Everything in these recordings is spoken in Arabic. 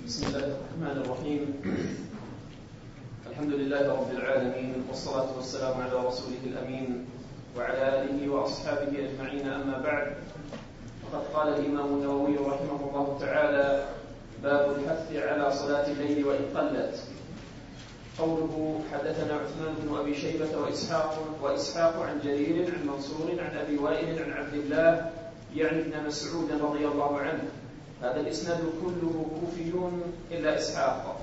بسم الله الرحمن الرحيم. الحمد لله رب العالمين، والصلاة والسلام على رسوله الأمين وعلى آله وأصحابه أجمعين، أما بعد. فقد قال الإمام النووي رحمه الله تعالى: باب الحث على صلاة الليل وإن قلت. قوله: حدثنا عثمان بن أبي شيبة وإسحاق عن جرير عن منصور عن أبي وائل عن عبد الله يعني ابن مسعود رضي الله عنه. هذا الإسناد كله كوفيون إلا إسحاق.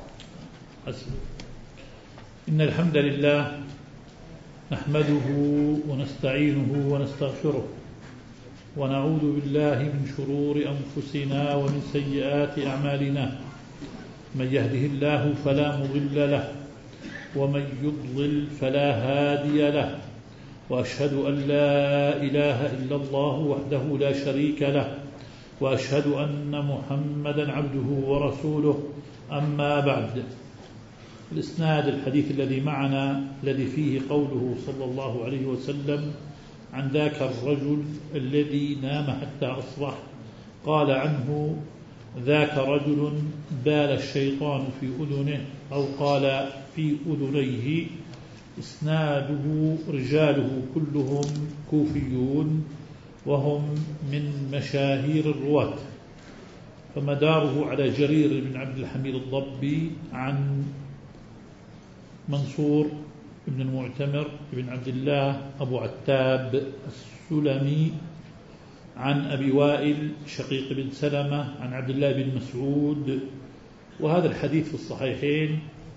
إن الحمد لله نحمده ونستعينه ونستغفره ونعوذ بالله من شرور أنفسنا ومن سيئات أعمالنا. من يهده الله فلا مضل له ومن يضلل فلا هادي له، وأشهد أن لا إله إلا الله وحده لا شريك له، وأشهد أن محمدا عبده ورسوله. أما بعد، الإسناد الحديث الذي معنا الذي فيه قوله صلى الله عليه وسلم عن ذاك الرجل الذي نام حتى أصبح، قال عنه: ذاك رجل بال الشيطان في أذنه، أو قال في أذنيه. إسناده رجاله كلهم كوفيون وهم من مشاهير الرواة، فمداره على جرير بن عبد الحميد الضبي عن منصور بن المعتمر بن عبد الله أبو عتاب السلمي عن أبي وائل شقيق بن سلمة عن عبد الله بن مسعود. وهذا الحديث في الصحيحين،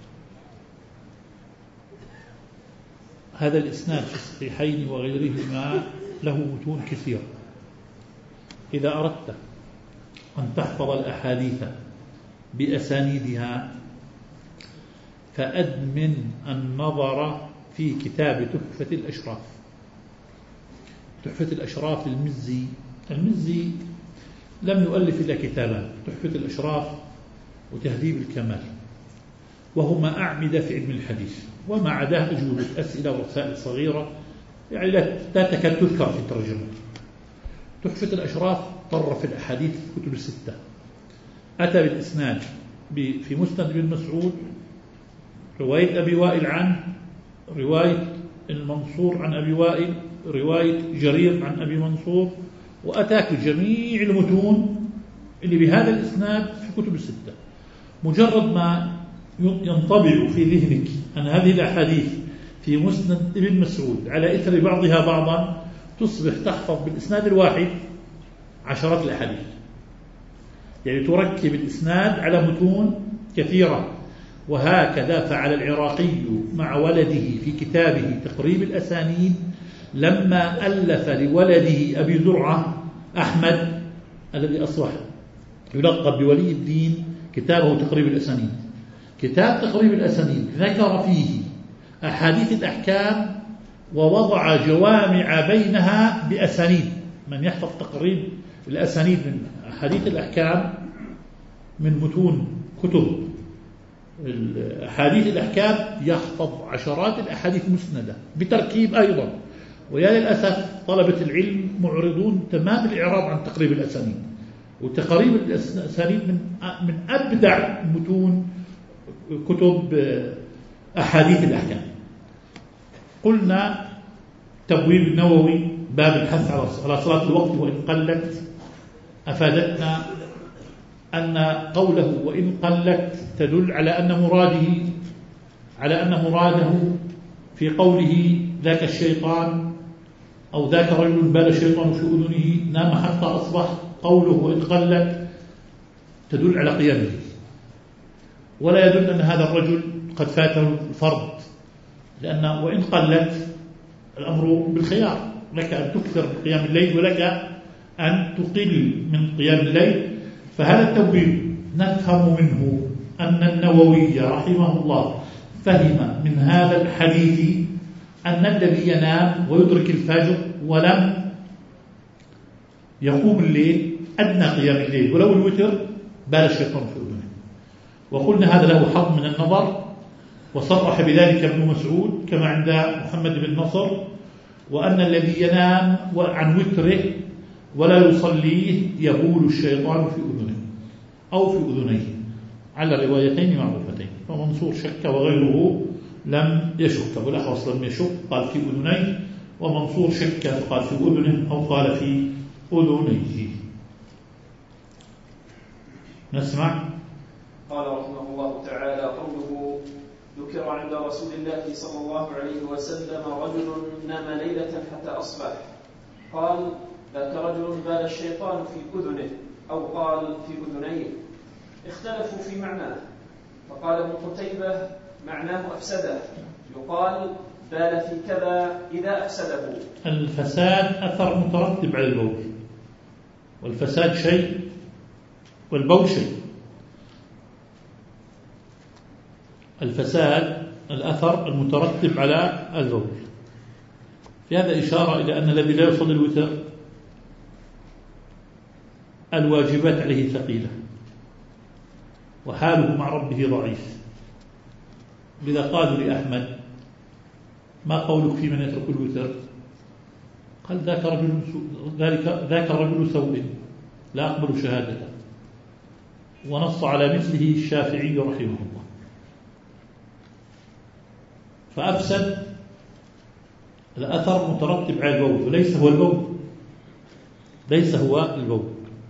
هذا الإسناد في الصحيحين وغيرهما له متون كثيرة. إذا أردت أن تحفظ الأحاديث بأسانيدها فأدمن النظر في كتاب تحفة الأشراف. تحفة الأشراف المزي لم يؤلف إلا كتابان: تحفة الأشراف وتهذيب الكمال، وهما أعمدة في علم الحديث، وما عداه أجوبة أسئلة ورسائل صغيرة يعني لا تكاد تذكر في الترجمة. تحفة الأشراف طرف الأحاديث في كتب الستة، أتى بالإسناد في مسند بن مسعود، رواية أبي وائل عنه، رواية المنصور عن أبي وائل، رواية جرير عن أبي منصور، وأتاك جميع المتون اللي بهذا الإسناد في كتب الستة. مجرد ما ينطبع في ذهنك أن هذه الأحاديث في مسند ابن مسعود على إثر بعضها بعضا، تصبح تحفظ بالإسناد الواحد عشرات الأحاديث. يعني تركب الإسناد على متون كثيرة. وهكذا فعل العراقي مع ولده في كتابه تقريب الأسانيد، لما ألف لولده أبي زرعة أحمد الذي أصبح يلقب بولي الدين كتابه تقريب الأسانيد. كتاب تقريب الأسانيد ذكر فيه أحاديث الأحكام ووضع جوامع بينها بأسانيد. من يحفظ تقريب الأسانيد من أحاديث الأحكام من متون كتب أحاديث الأحكام يحفظ عشرات الأحاديث مسندة بتركيب أيضا. ويا للأسف طلبة العلم معرضون تمام الإعراض عن تقريب الأسانيد. وتقريب الأسانيد من أبدع متون كتب أحاديث الأحكام. قلنا تبويب النووي باب الحث على صلاة الوقت وإن قلت، أفادتنا أن قوله وإن قلت تدل على أن مراده في قوله ذاك الشيطان أو ذاك رجل بال الشيطان في أذنه نام حتى أصبح، قوله وإن قلت تدل على قيام الليل، ولا يدل أن هذا الرجل قد فاته الفرض، لأن وإن قلت الأمر بالخيار، لك أن تكثر من قيام الليل ولك أن تقل من قيام الليل. فهذا التوبيب نفهم منه أن النووي رحمه الله فهم من هذا الحديث أن الذي ينام ويدرك الفجر ولم يقوم الليل أدنى قيام الليل ولو الوتر بال الشيطان في أذنه. وقلنا هذا له حظ من النظر، وصرح بذلك ابن مسعود كما عند محمد بن نصر، وأن الذي ينام عن وتره ولا يصليه يبول الشيطان في أذنه أو في أذنيه على الروايتين معروفتين. فمنصور شك وغيره لم يشك. أبو الأحوص لم يشك قال في أذنيه، ومنصور شك قال في أذنه أو قال في أذنيه. نسمع. قال رحمه الله تعالى: قوله ذكر عند رسول الله صلى الله عليه وسلم رجل نام ليلة حتى أصبح، قال: ذاك رجل بال الشيطان في أذنه، أو قال في أذنيه. اختلفوا في معناه، فقال ابن قتيبة: معناه أفسده، يقال بال في كذا إذا أفسده. الفساد أثر مترتب على البول، والفساد شيء والبول شيء. الفساد الأثر المترتب على البول. في هذا إشارة إلى أن الذي لا يصلي الوتر الواجبات عليه ثقيلة وحاله مع ربه ضعيف. لذا قالوا لأحمد: ما قولك في من يترك الوتر؟ قال: ذاك رجل سوء لا أقبل شهادته. ونص على مثله الشافعي رحمه الله. فأفسد الأثر مترتب على البول، وليس هو البول، ليس هو البول.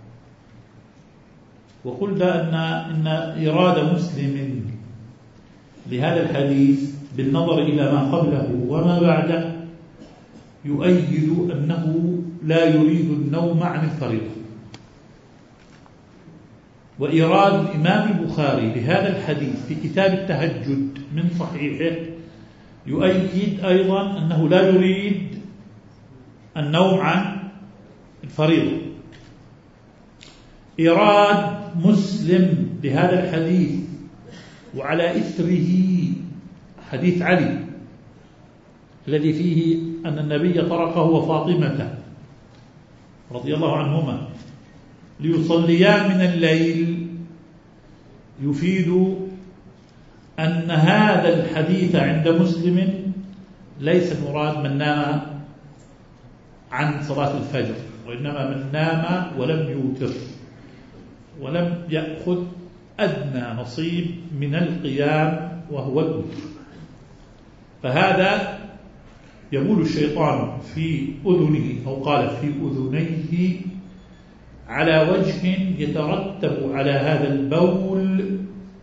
وقلنا إن إرادة مسلم لهذا الحديث بالنظر إلى ما قبله وما بعده يؤيد أنه لا يريد النوم عن الفريضة. وإيراد الإمام البخاري لهذا الحديث في كتاب التهجد من صحيحه يؤيد أيضا أنه لا يريد النوم عن الفريضة. إيراد مسلم لهذا الحديث وعلى إثره حديث علي الذي فيه أن النبي طرقه وفاطمة رضي الله عنهما ليصليا من الليل يفيد أن هذا الحديث عند مسلم ليس المراد من نام عن صلاة الفجر، وإنما من نام ولم يوتر ولم يأخذ أدنى نصيب من القيام وهو الوتر. فهذا يبول الشيطان في أذنه أو قال في أذنيه على وجه يترتب على هذا البول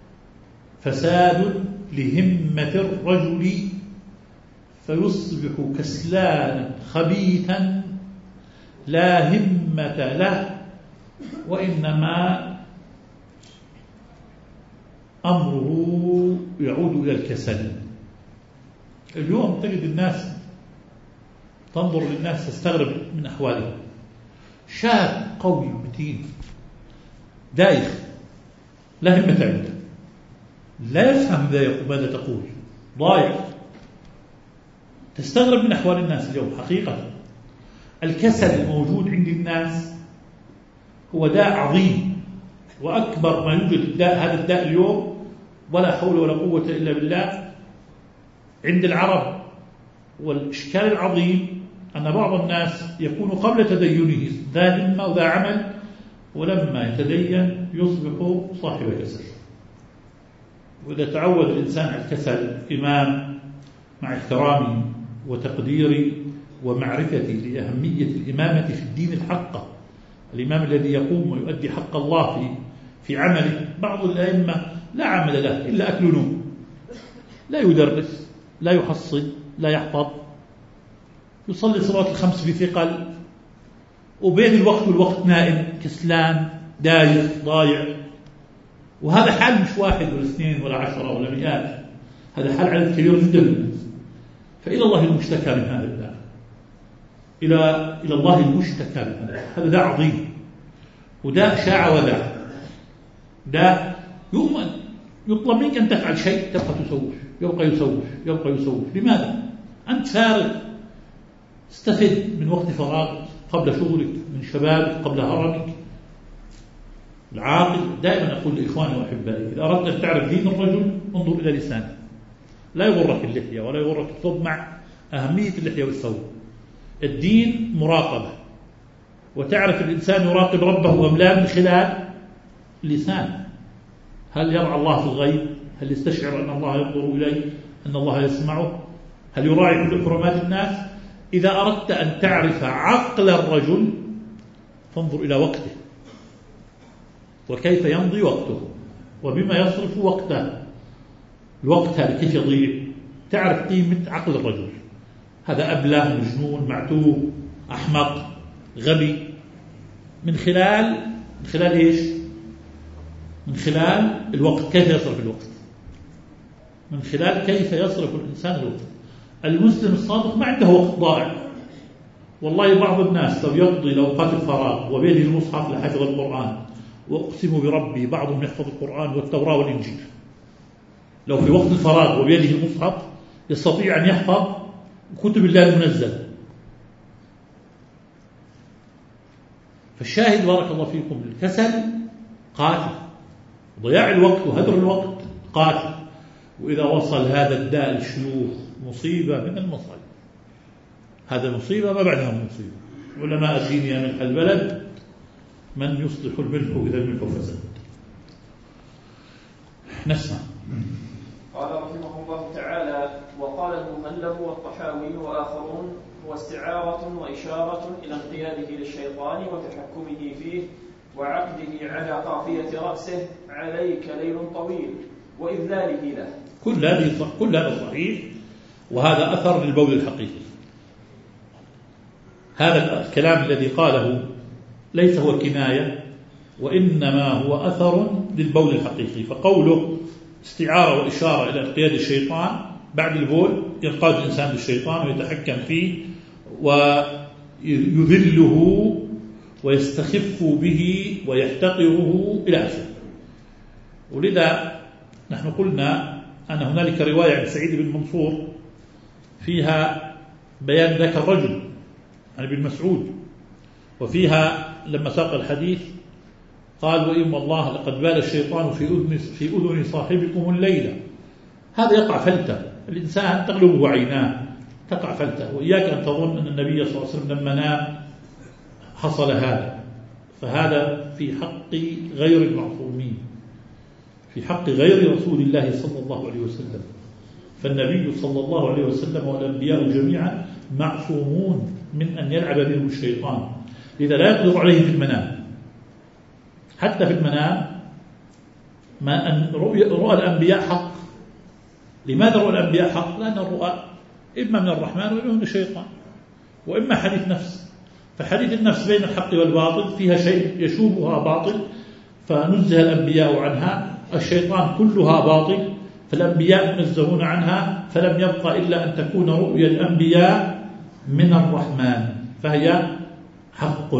فساد لهمة الرجل فيصبح كسلانا خبيثا لا همة له، وإنما أمره يعود إلى الكسل. اليوم تجد الناس تنظر للناس تستغرب من أحوالهم. شاب قوي متين دايخ لا همة عنده، لا يفهم ماذا تقول، ضايع. تستغرب من أحوال الناس اليوم حقيقة. الكسل الموجود عند الناس هو داء عظيم، وأكبر ما يوجد هذا الداء اليوم ولا حول ولا قوة إلا بالله عند العرب. والإشكال العظيم أن بعض الناس يكون قبل تدينه ذا همة وذا عمل، ولما يتدين يصبح صاحب كسل. وإذا تعود الإنسان على الكسل إمام مع احترامي وتقديري ومعرفتي لأهمية الإمامة في الدين الحقة، الإمام الذي يقوم ويؤدي حق الله في عمله. بعض الأئمة لا عمل له إلا أكل نوم، لا يدرس، لا يحصل، لا يحفظ، يصلي صلاة الخمس بثقل، وبين الوقت والوقت نائم كسلان دايخ ضايع. وهذا حال مش واحد ولا اثنين ولا 10 ولا 100، هذا حال عدد كبير جدا من الناس. فإلى الله المشتكى من هذا الداء، إلى الله المشتكى من هذا داء عظيم، وداء شاع وذاع، داء يؤمن يطلب منك أن تفعل شيء تبقى تسوف، يبقى يسوف. لماذا؟ أنت فارغ، استفد من وقت فراغك قبل شغلك، من شبابك قبل هرمك. العاقل دائما أقول لإخواني وأحبائي: إذا أردت أن تعرف دين الرجل انظر إلى لسانه، لا يغرك اللحية ولا يغرك الثوب، مع أهمية اللحية والثوب. الدين مراقبة، وتعرف الإنسان يراقب ربه أم لا من خلال لسان. هل يرعى الله في الغيب؟ هل يستشعر أن الله ينظر إليه؟ أن الله يسمعه؟ هل يراعي كل حرمات الناس؟ إذا أردت أن تعرف عقل الرجل فانظر إلى وقته وكيف يمضي وقته وبما يصرف وقته. الوقت هذا كيف يضيع، تعرف قيمة عقل الرجل. هذا أبله، مجنون، معتوه، أحمق، غبي، من خلال إيش؟ من خلال الوقت، كيف يصرف الوقت، من خلال كيف يصرف الإنسان الوقت. المسلم الصادق ما عنده وقت ضائع. والله بعض الناس لو يقضي أوقات الفراغ وبيده المصحف لحفظ القرآن، وأقسم بربي بعضهم يحفظ القرآن والتوراة والإنجيل. لو في وقت الفراغ وبيده المصحف يستطيع أن يحفظ كتب الله المنزل. فالشاهد بارك الله فيكم، الكسل قاتل، ضياع الوقت وهدر الوقت قاتل. وإذا وصل هذا الداء الشيوخ مصيبة من المصائب. هذا مصيبة ما بعدها مصيبة. علماء الدين يا ملح البلد من يصلح الملح إذا الملح فسد. نسمع. قال رحمه الله تعالى: وقال المهلب والطحاوي وآخرون: هو استعارة وإشارة إلى انقياده للشيطان وتحكمه فيه وعقده على قافية رأسه: عليك ليل طويل، وإذلاله له. كل هذا صحيح، وهذا أثر للبول الحقيقي. هذا الكلام الذي قاله ليس هو كناية، وإنما هو أثر للبول الحقيقي. فقوله استعارة وإشارة إلى انقياد الشيطان، بعد البول ينقاد الإنسان للشيطان ويتحكم فيه ويذله ويستخف به ويحتقره إلى آخره. ولذا نحن قلنا أن هنالك رواية عن سعيد بن منصور فيها بيان ذاك الرجل عن ابن مسعود، وفيها لما ساق الحديث قال: وإن الله لقد بال الشيطان في أذن صاحبكم الليلة. هذا يقع فلتة، الإنسان تغلبه عيناه، تقع فلتة. وإياك أن تظن أن النبي صلى الله عليه وسلم لما نام حصل هذا، فهذا في حق غير المعصومين، في حق غير رسول الله صلى الله عليه وسلم. فالنبي صلى الله عليه وسلم والأنبياء جميعا معصومون من أن يلعب بهم الشيطان، لذا لا يقدر عليه في المنام. حتى في المنام ما أن رؤى الأنبياء حق. لماذا رؤى الأنبياء حق؟ لأن الرؤى إما من الرحمن وإما من الشيطان، وإما حديث نفس. فحديث النفس بين الحق والباطل فيها شيء يشوبها باطل، فنزه الأنبياء عنها. الشيطان كلها باطل، فالأنبياء منزهون عنها، فلم يبقى إلا أن تكون رؤيا الأنبياء من الرحمن، فهي حق.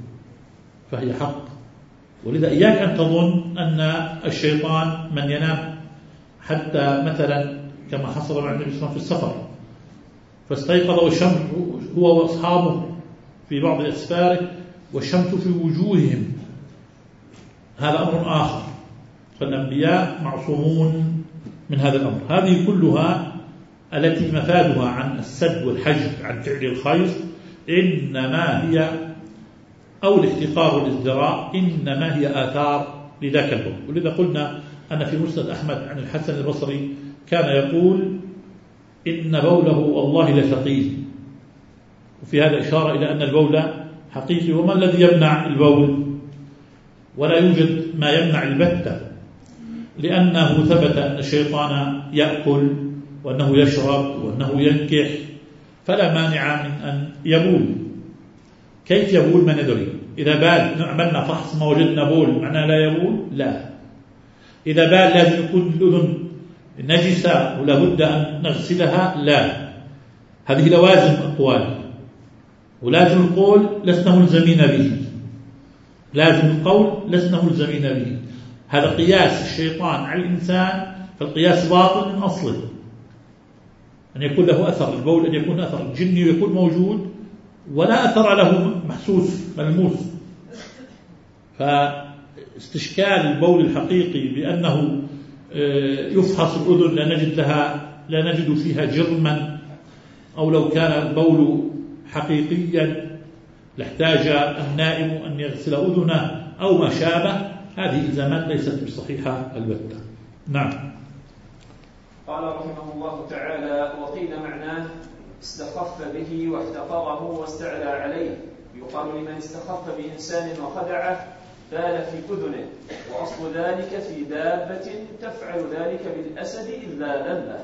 ولذا إياك أن تظن أن الشيطان من ينام، حتى مثلا كما حصل مع النبي صلى الله عليه وسلم في السفر، فاستيقظ والشمس هو وأصحابه في بعض أسفاره والشمس في وجوههم، هذا أمر آخر. فالأنبياء معصومون من هذا الأمر. هذه كلها التي مفادها عن السد والحجب عن فعل الخير إنما هي، أو الاحتقار والازدراء، إنما هي آثار لذاك البول. ولذا قلنا أن في مسند أحمد عن الحسن البصري كان يقول: إن بوله والله لثقيل. وفي هذا إشارة إلى أن البول حقيقي. وما الذي يمنع البول؟ ولا يوجد ما يمنع البتة، لأنه ثبت أن الشيطان يأكل وأنه يشرب وأنه ينكح، فلا مانع من أن يبول. كيف يبول ما ندري. إذا بال عملنا فحص ما وجدنا بول معناه لا يبول؟ لا. إذا بال لازم يكون الأذن نجسة ولا بد أن نغسلها؟ لا. هذه لوازم أقوال، ولازم القول لسنا ملزمين به، لازم القول لسنا ملزمين به. هذا قياس الشيطان على الإنسان، فالقياس باطل من أصله. أن يكون له أثر البول، أن يكون أثر الجن ويكون موجود ولا أثر له محسوس ملموس. فاستشكال البول الحقيقي بأنه يفحص الأذن لا نجد فيها جرما، أو لو كان البول حقيقيا لاحتاج النائم أن يغسل أذنه أو ما شابه، هذه إلزامات ليست بصحيحة البتة. نعم. قال رحمه الله تعالى: وقيل معناه استخف به واحتقره واستعلى عليه، يقال لمن استخف بإنسان وخدعه بال في أذنه، وأصل ذلك في دابة تفعل ذلك بالأسد إلا ذله.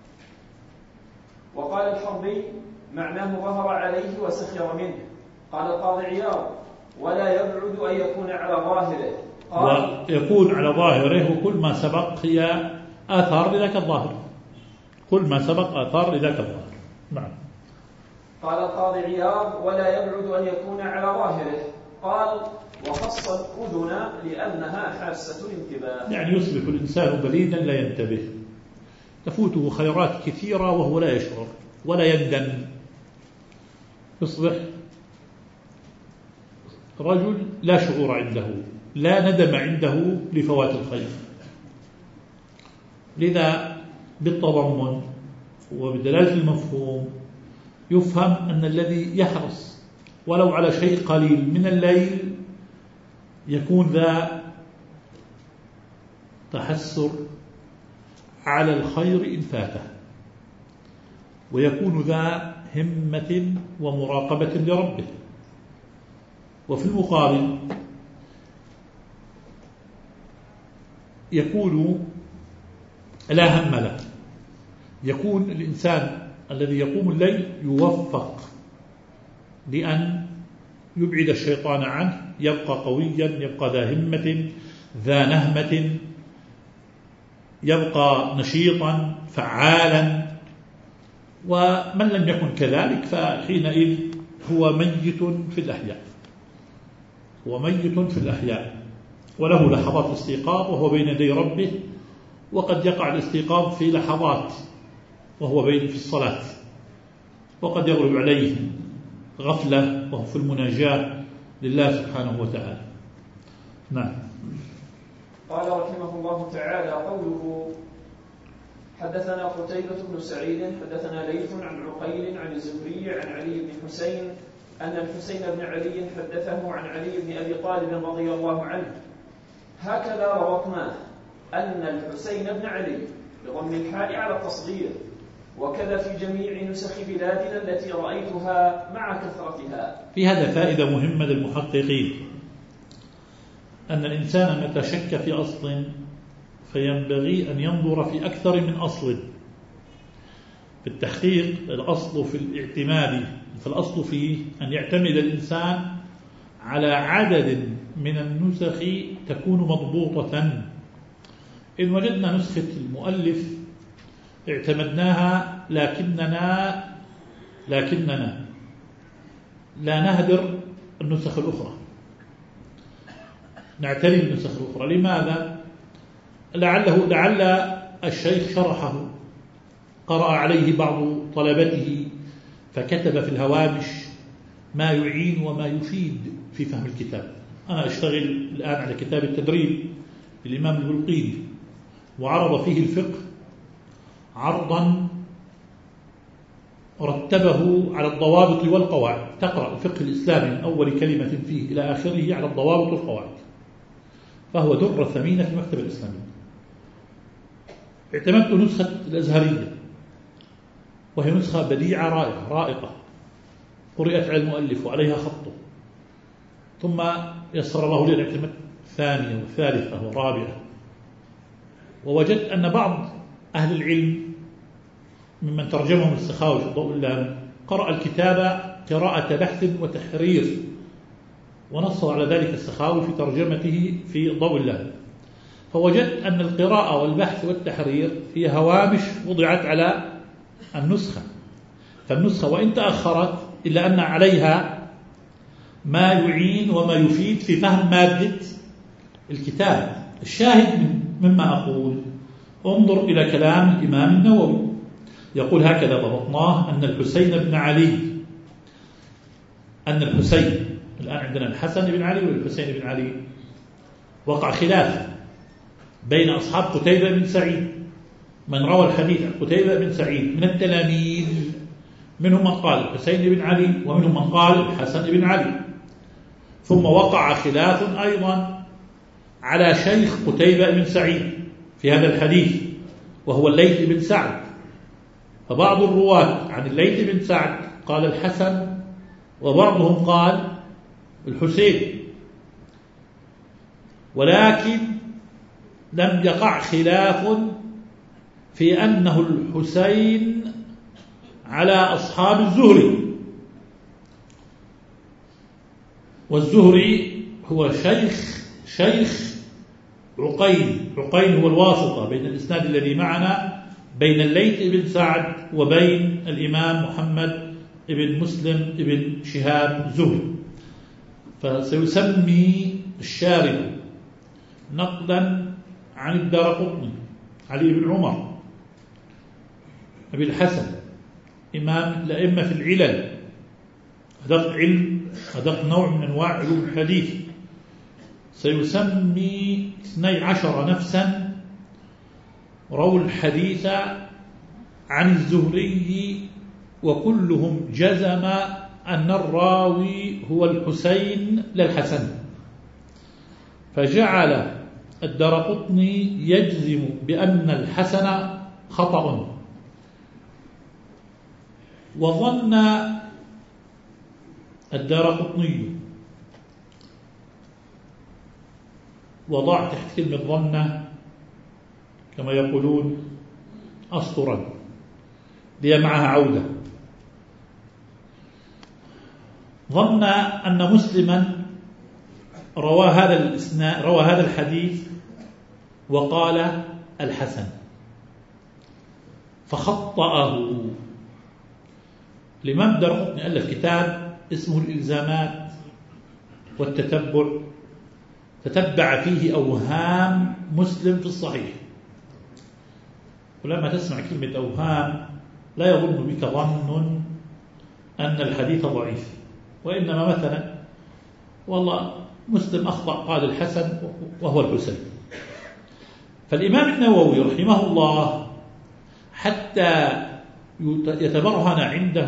وقال الحربي: معناه ظهر عليه وسخر منه. قال القاضي عياض: ولا يبعد أن يكون على ظاهره. ويكون على ظاهره وكل ما سبق هي آثار لذاك الظاهر، كل ما سبق آثار لذاك الظاهر. نعم. قال القاضي عياض: ولا يبعد أن يكون على ظاهره. قال: وخص الأذن لأنها حاسة الانتباه، يعني يصبح الإنسان بليدا لا ينتبه، تفوته خيرات كثيرة وهو لا يشعر ولا يندم، يصبح رجل لا شعور عنده، لا ندم عنده لفوات الخير. لذا بالتضمن وبدلالة المفهوم يفهم أن الذي يحرص ولو على شيء قليل من الليل يكون ذا تحسر على الخير إن فاته، ويكون ذا همة ومراقبة لربه. وفي المقابل يكون لا هم له، يكون الإنسان الذي يقوم الليل يوفق لأن يبعد الشيطان عنه، يبقى قويا، يبقى ذا همة ذا نهمة، يبقى نشيطا فعالا. ومن لم يكن كذلك فحينئذ هو ميت في الأحياء، هو ميت في الأحياء، وله لحظات استيقاظ وهو بين يدي ربه، وقد يقع الاستيقاظ في لحظات وهو في الصلاة، وقد يغلب عليه غفلة وهو في المناجاة لله سبحانه وتعالى. نعم. قال رحمه الله تعالى: قوله: حدثنا قتيبة بن سعيد حدثنا ليث عن عقيل عن الزهري عن علي بن حسين أن الحسين بن علي حدثه عن علي بن أبي طالب رضي الله عنه. هكذا ربطناه أن الحسين بن علي بضم الحاء على التصغير، وكذا في جميع نسخ بلادنا التي رأيتها مع كثرتها. في هذا فائدة مهمة للمحققين، أن الإنسان متى شك في أصل فينبغي أن ينظر في أكثر من أصل. في التحقيق الأصل في الاعتماد، فالأصل فيه أن يعتمد الإنسان على عدد من النسخ تكون مضبوطة. إن وجدنا نسخة المؤلف اعتمدناها، لكننا لا نهدر النسخ الأخرى، نعتني بالنسخ الأخرى. لماذا؟ لعل الشيخ شرحه، قرأ عليه بعض طلبته فكتب في الهوامش ما يعين وما يفيد في فهم الكتاب. أنا أشتغل الآن على كتاب التدريب للإمام البلقيني، وعرض فيه الفقه عرضا رتبه على الضوابط والقواعد. تقرأ الفقه الإسلامي من أول كلمة فيه إلى آخره على الضوابط والقواعد، فهو درة ثمينة في المكتبة الإسلامية. اعتمدت نسخة الأزهرية، وهي نسخة بديعة رائقة، قرأت على المؤلف وعليها خطه، ثم يسر الله لي الاعتماد الثانية والثالثة والرابعة. ووجدت أن بعض أهل العلم ممن ترجمهم السخاوي في ضوء اللام قرأ الكتاب قراءة بحث وتحرير، ونص على ذلك السخاوي في ترجمته في ضوء اللام. فوجدت أن القراءة والبحث والتحرير هي هوامش وضعت على النسخة، فالنسخة وإن تأخرت إلا أن عليها ما يعين وما يفيد في فهم مادة الكتاب. الشاهد مما أقول انظر إلى كلام الإمام النووي، يقول: هكذا ضبطناه أن الحسين بن علي، أن الحسين، الآن عندنا الحسن بن علي والحسين بن علي، وقع خلاف بين أصحاب قتيبة بن سعيد، من روى الحديث عن قتيبة بن سعيد من التلاميذ، منهم من قال الحسين بن علي ومنهم من قال الحسن بن علي. ثم وقع خلاف أيضا على شيخ قتيبة بن سعيد في هذا الحديث وهو الليث بن سعد. فبعض الرواة عن الليث بن سعد قال الحسن، وبعضهم قال الحسين، ولكن لم يقع خلاف في أنه الحسين على أصحاب الزهري، والزهري هو شيخ عقيل هو الواسطة بين الإسناد الذي معنا بين الليث بن سعد وبين الإمام محمد بن مسلم بن شهاب الزهري. فسيسمي الشارح نقلا عن الدارقطني علي بن عمر أبي الحسن إمام الأئمة في العلل، أدق نوع من أنواع علوم الحديث، سيسمي 12 نفسا رووا الحديث عن الزهري وكلهم جزم أن الراوي هو الحسين للحسن، فجعل الدارقطني يجزم بأن الحسن خطأ. وظن الدارقطني، وضع تحت كلمة ظن كما يقولون أسطرا لي معها عودة، ظن أن مسلما روى هذا الحديث وقال الحسن فخطأه. الإمام الدارقطني ألف كتاب اسمه الإلزامات والتتبع، تتبع فيه أوهام مسلم في الصحيح. ولما تسمع كلمة أوهام لا يظن بك ظن أن الحديث ضعيف، وإنما مثلا والله مسلم أخطأ قال الحسن وهو الحسين. فالإمام النووي رحمه الله حتى يتبرهن عنده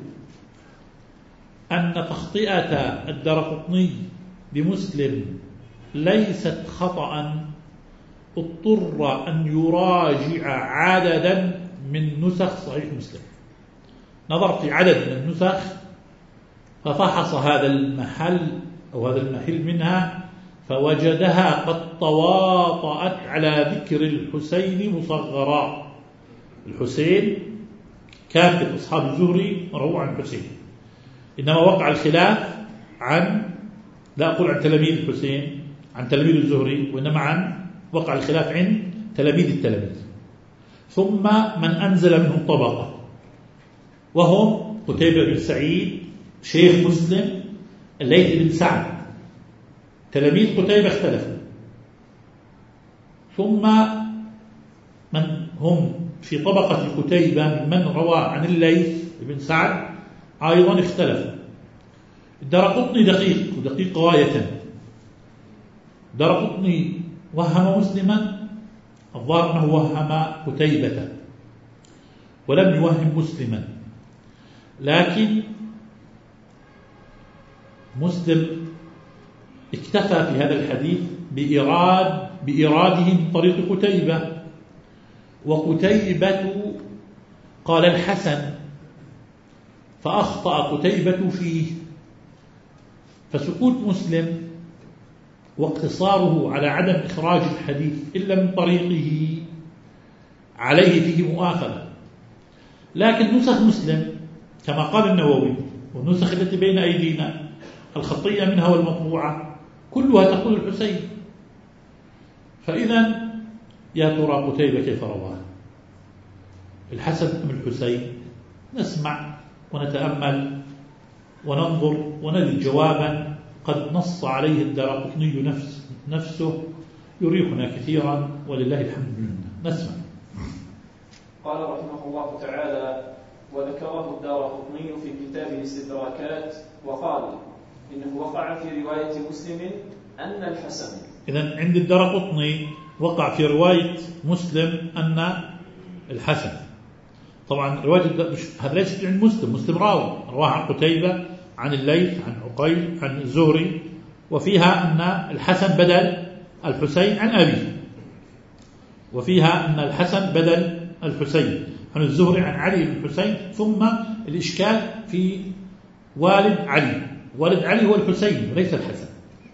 أن تخطئة الدارقطني بمسلم ليست خطأ، اضطر أن يراجع عددا من نسخ صحيح مسلم. نظر في عدد من النسخ ففحص هذا المحل أو هذا المحل منها فوجدها قد تواطأت على ذكر الحسين مصغرا. الحسين كافة أصحاب الزهري رووا عن الحسين، إنما وقع الخلاف لا أقول عن تلاميذ الحسين عن تلاميذ الزهري، وإنما وقع الخلاف عن تلاميذ التلاميذ. ثم من أنزل منهم طبقة وهم قتيبة بن سعيد شيخ مسلم، الليث بن سعد، تلاميذ قتيبة اختلفوا. ثم من هم في طبقة قتيبة من روى عن الليث بن سعد أيضا اختلفوا. الدارقطني دقيق غاية. الدارقطني وهم مسلما، الظاهر أنه وهم قتيبة ولم يوهم مسلما، لكن مسلم اكتفى في هذا الحديث بإراده من طريق قتيبة، وقتيبة قال الحسن فأخطأ قتيبة فيه. فسكوت مسلم واقتصاره على عدم إخراج الحديث إلا من طريقه عليه فيه مؤاخذة. لكن نسخ مسلم كما قال النووي والنسخ التي بين أيدينا الخطية منها والمطبوعة كلها تقول الحسين. فإذا يا ترى قتيبة كيف رواه، الحسن أم الحسين؟ نسمع ونتأمل وننظر ونجد جوابا قد نص عليه الدارقطني نفسه يريحنا كثيرا ولله الحمد لله. نسمع. قال رحمه الله تعالى: وذكره الدارقطني في كتاب الاستدراكات وقال إنه وقع في رواية مسلم أن الحسن. إذن عند الدارقطني وقع في رواية مسلم أن الحسن. طبعا رواية هذا ليست عند مسلم رواه عن قتيبة عن الليث عن عقيل عن الزهري، وفيها أن الحسن بدل الحسين عن أبيه، وفيها أن الحسن بدل الحسين، عن الزهري عن علي بن الحسين. ثم الإشكال في والد علي، والد علي هو الحسين وليس الحسن،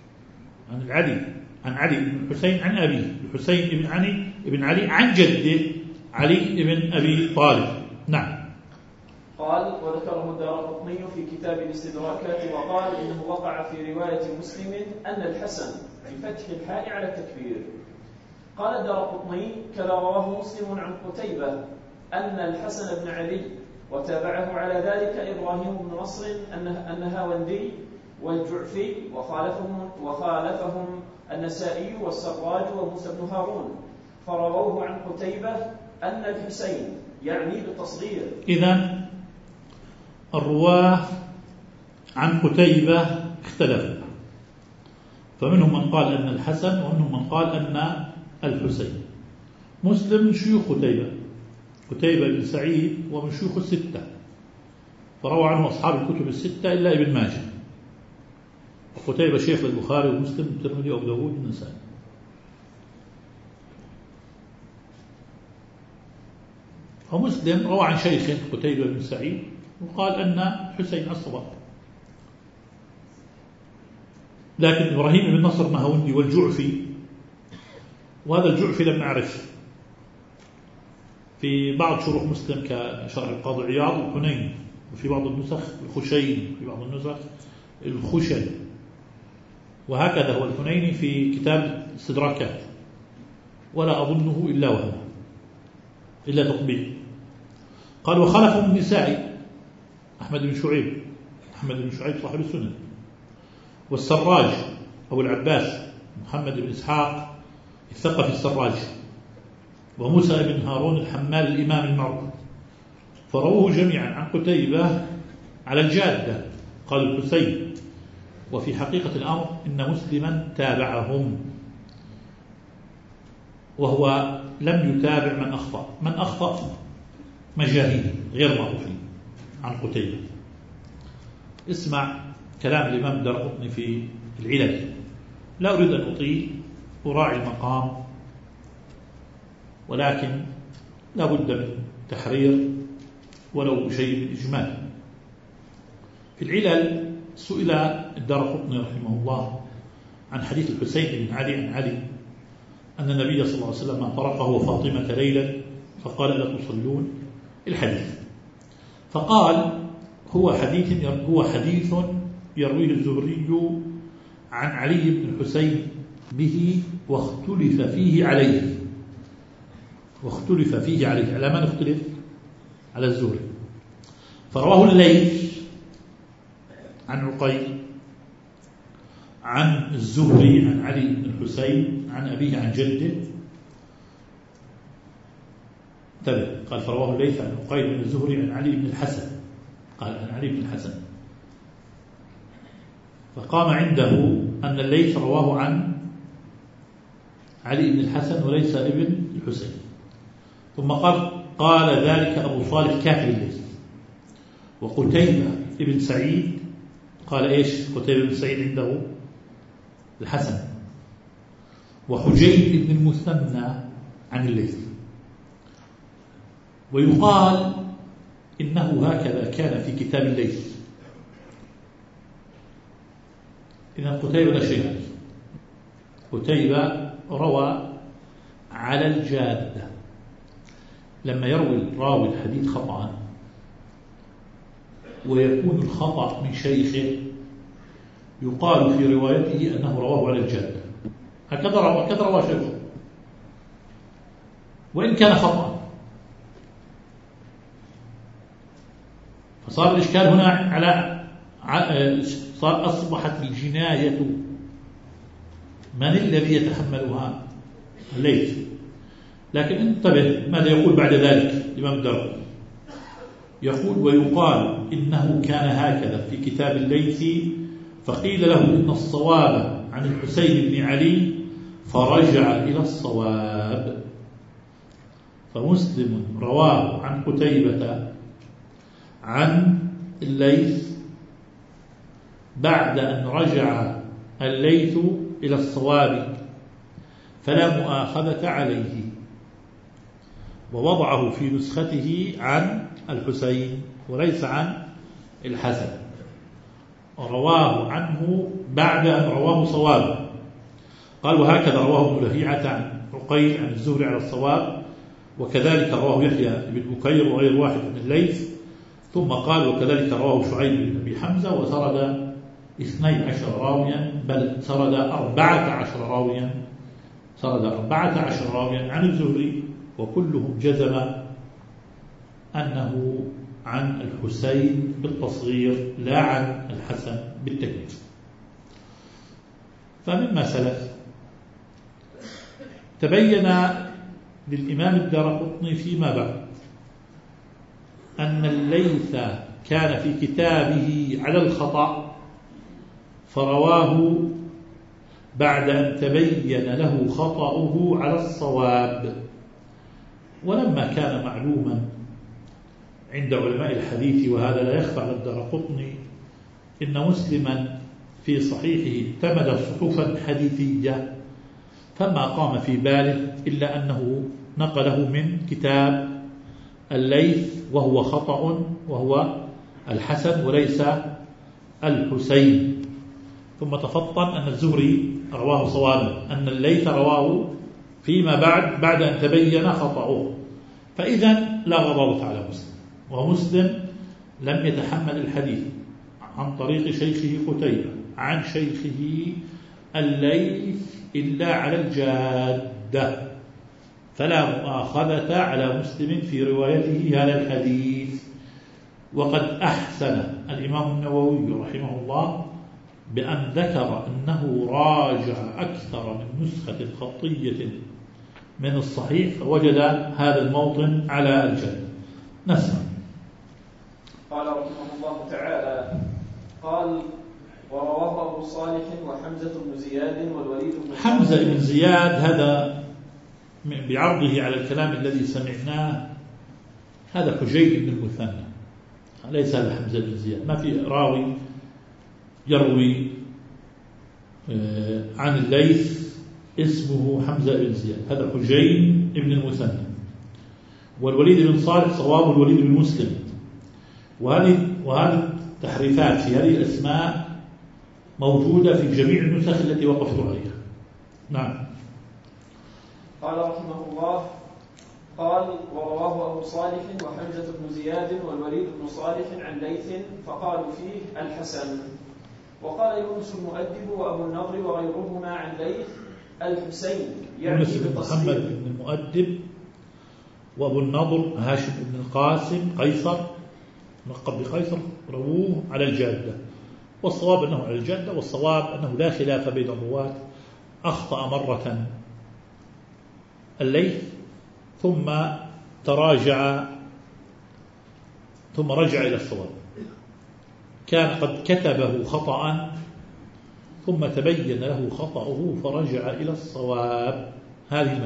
عن علي بن الحسين عن أبيه الحسين بن علي عن جده علي بن أبي طالب. نعم. قال: وذكره الدارقطني في كتاب الاستدراكات وقال إنه وقع في رواية مسلم أن الحسن بفتح الحاء على التكبير. قال الدارقطني: كذا رواه مسلم عن قتيبة أن الحسن بن علي، وتابعه على ذلك إبراهيم بن نصر النهاوندي والجعفي، وخالفهم النسائي والسراج وموسى بن هارون، فرووه عن قتيبة أن الحسين يعني بالتصغير. إذن الرواة عن قتيبة اختلفوا، فمنهم من قال أن الحسن ومنهم من قال أن الحسين. مسلم من شيوخ قتيبة بن سعيد ومن شيوخ الستة، فروى عنه أصحاب الكتب الستة إلا ابن ماجه، وقتيبة شيخ البخاري ومسلم والترمذي وأبو داود والنسائي. ومسلم روى عن شيخه قتيبة بن سعيد وقال أن حسين الصواب، لكن إبراهيم بن نصر النهاوندي والجعفي، وهذا الجعفي لم نعرف في بعض شروح مسلم كشرح القاضي عياض الحنين، وفي بعض النسخ الخشين، في بعض النسخ الخشن، وهكذا هو الحنيني في كتاب الاستدراكات، ولا أظنه إلا وهم إلا تطبيق. قال: وخلفهم النسائي أحمد بن شعيب صاحب السنن، والسراج أبو العباس محمد بن إسحاق الثقفي السراج، وموسى بن هارون الحمال الإمام المعروف، فرووه جميعا عن قتيبة على الجادة قال الحسين. وفي حقيقة الأمر إن مسلما تابعهم، وهو لم يتابع من أخطأ مجاهيل غير معروفين عن قتيبة. اسمع كلام الإمام الدارقطني في العلل. لا أريد أن أطيل، أراعي المقام، ولكن لا بد من تحرير ولو شيء من إجمال. في العلل سئل الدارقطني رحمه الله عن حديث الحسين بن علي عن علي أن النبي صلى الله عليه وسلم طرقه وفاطمة ليلا فقال: لا تصلون، الحديث. فقال: هو حديث يرويه الزهري عن علي بن الحسين به واختلف فيه عليه. على من اختلف؟ على الزهري. فرواه الليث عن عقيل عن الزهري عن علي بن الحسين عن أبيه عن جده. قال: فرواه الليث عن عقيل بن الزهري عن علي بن الحسن، قال عن علي بن الحسن، فقام عنده أن الليث رواه عن علي بن الحسن وليس ابن الحسين. ثم قال ذلك أبو صالح كاتب الليث. وقتيبة ابن سعيد قال إيش؟ قتيبة بن سعيد عنده الحسن. وحجيب بن المثنى عن الليث. ويقال إنه هكذا كان في كتاب الليث. إذن قتيبة لا شيء عليه. قتيبة روى على الجادة. لما يروي راوي الحديث خطأ ويكون الخطأ من شيخه يقال في روايته أنه رواه على الجادة، هكذا روى شيخه وإن كان خطأ. فصار الإشكال هنا صار أصبحت الجناية من الذي يتحملها؟ الليث. لكن انتبه ماذا يقول بعد ذلك الإمام الدارقطني. يقول: ويقال إنه كان هكذا في كتاب الليث، فقيل له إن الصواب عن الحسين بن علي فرجع إلى الصواب. فمسلم رواه عن قتيبة عن الليث بعد أن رجع الليث إلى الصواب فلا مؤاخذة عليه. ووضعه في نسخته عن الحسين وليس عن الحسن، رواه عنه بعد أن رواه صواب. قال وهكذا رواه ابن لهيعة عن عقيل عن الزهري على الصواب، وكذلك رواه يحيى بن بكير وغير واحد من الليث. ثم قال وكذلك رواه شعيب بن أبي حمزة، وسرد 12 راويا، بل سرد 14 راويا، سرد 14 راويا عن الزهري، وكلهم جزم أنه عن الحسين بالتصغير لا عن الحسن بالتكبير. فمما سلف تبين للإمام الدارقطني فيما بعد أن الليث كان في كتابه على الخطأ، فرواه بعد أن تبين له خطأه على الصواب. ولما كان معلوما عند علماء الحديث، وهذا لا يخفى على الدارقطني، إن مسلما في صحيحه اعتمد صحفا حديثية، فما قام في باله إلا أنه نقله من كتاب الليث وهو خطأ، وهو الحسن وليس الحسين. ثم تفطن أن الزهري رواه صوابا، أن الليث رواه فيما بعد أن تبين خطأه. فإذا لا غضاضة على مسلم، ومسلم لم يتحمل الحديث عن طريق شيخه قتيبة عن شيخه الليث إلا على الجادة، فلا مؤاخذة على مسلم في روايته هذا الحديث. وقد أحسن الإمام النووي رحمه الله بأن ذكر أنه راجع أكثر من نسخة خطية من الصحيح، فوجد هذا الموطن على الجادة. نسمع. قال رحمه الله تعالى: قال ورواه أبو صالح وحمزة بن زياد والوليد بن حمزة بن زياد هذا بعرضه على الكلام الذي سمعناه، هذا حجيج بن المثنى، ليس هذا حمزة بن زياد. ما في راوي يروي عن الليث اسمه حمزة بن زياد، هذا حجيج بن المثنى. والوليد بن صالح صواب الوليد بن مسلم. وهذه التحريفات في هذه الأسماء موجودة في جميع النسخ التي وقفت عليها. نعم. قال رحمه الله: قال ورواه أبو صالح وحمزة بن زياد والوليد بن صالح عن ليث فقالوا فيه الحسن. وقال يونس المؤدب وأبو النضر وغيرهما عن ليث الحسين، يعني يونس بن محمد بن المؤدب وأبو النضر هاشم بن القاسم قيصر ملقب بقيصر رووه على الجادة، والصواب أنه على الجادة، والصواب أنه لا خلاف بين الرواة. أخطأ مرة الليث ثم رجع إلى الصواب، كان قد كتبه خطأ ثم تبين له خطأه فرجع إلى الصواب. هذه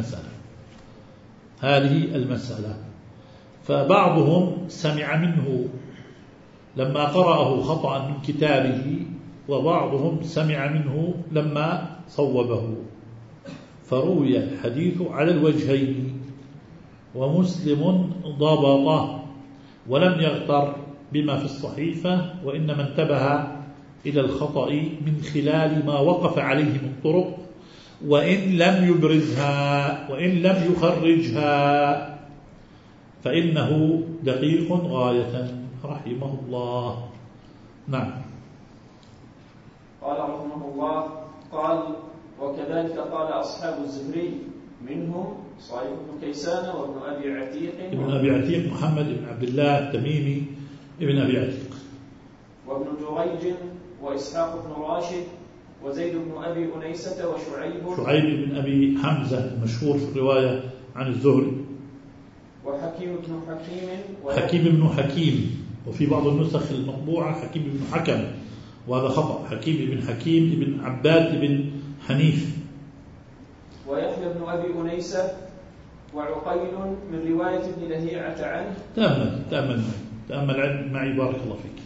المسألة. فبعضهم سمع منه لما قرأه خطأ من كتابه، وبعضهم سمع منه لما صوبه، فروي الحديث على الوجهين. ومسلم ضبطه ولم يغتر بما في الصحيفة، وإنما انتبه إلى الخطأ من خلال ما وقف عليه من طرق، وإن لم يبرزها وإن لم يخرجها فإنه دقيق غاية رحمه الله. نعم. قال رحمه الله: قال وكذلك قال أصحاب الزهري منهم صالح بن كيسان وابن أبي عتيق ابن أبي عتيق محمد بن عبد الله التميمي ابن أبي عتيق، وابن جريج وإسحاق بن راشد وزيد بن أبي أنيسة وشعيب بن أبي حمزة المشهور في الرواية عن الزهري، وحكيم بن حكيم، وفي بعض النسخ المطبوعة حكيم بن حكم، وهذا خطأ، حكيم بن عباد بن حنيف، ويحيى بن أبي أنيسة وعقيل من رواية ابن لهيعة عنه. تأمل معي بارك الله فيك،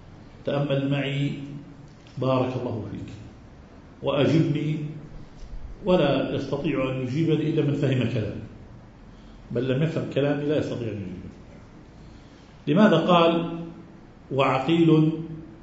تأمل معي بارك الله فيك، وأجبني ولا يستطيع أن يجيبني إلا من فهم كلامي، بل لم يفهم كلامي لا يستطيع أن يجيبني. لماذا قال وعقيل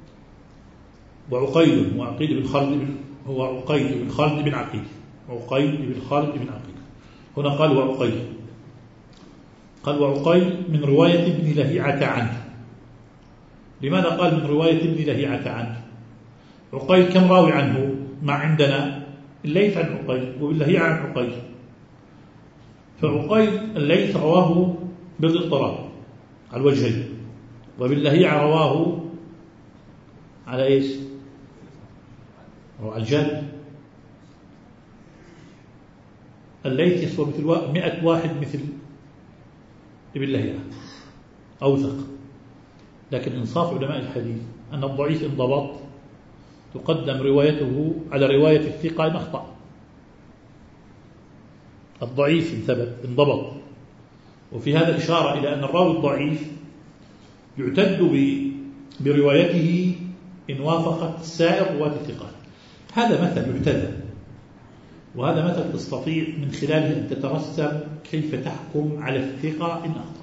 وعقيل بن خالد هو عقيل بن خالد بن عقيل، عقيل بن خالد بن عقيل. هنا قال وعقيل، قال وعقيل من رواية ابن لهيعة عنه. لماذا قال من رواية ابن لهيعة عنه؟ عقيل كم راوي عنه؟ ما عندنا الليث عن عقيل وابن لهيعة عن عقيل، فعقيل الليث رواه بالاضطراب على الوجهين، وابن لهيعة رواه على ايش؟ رواه على الجد. الليث يسوى مثل 100 واحد مثل ابن لهيعة أوثق، لكن إنصاف علماء الحديث أن الضعيف انضبط تقدم روايته على رواية الثقة إن أخطأ. الضعيف ثبت انضبط، وفي هذا الإشارة إلى أن الراوي الضعيف يعتد بروايته إن وافقت سائر رواة الثقات. هذا مثل يعتد، وهذا مثل تستطيع من خلاله أن تترسم كيف تحكم على الثقة إن أخطأ.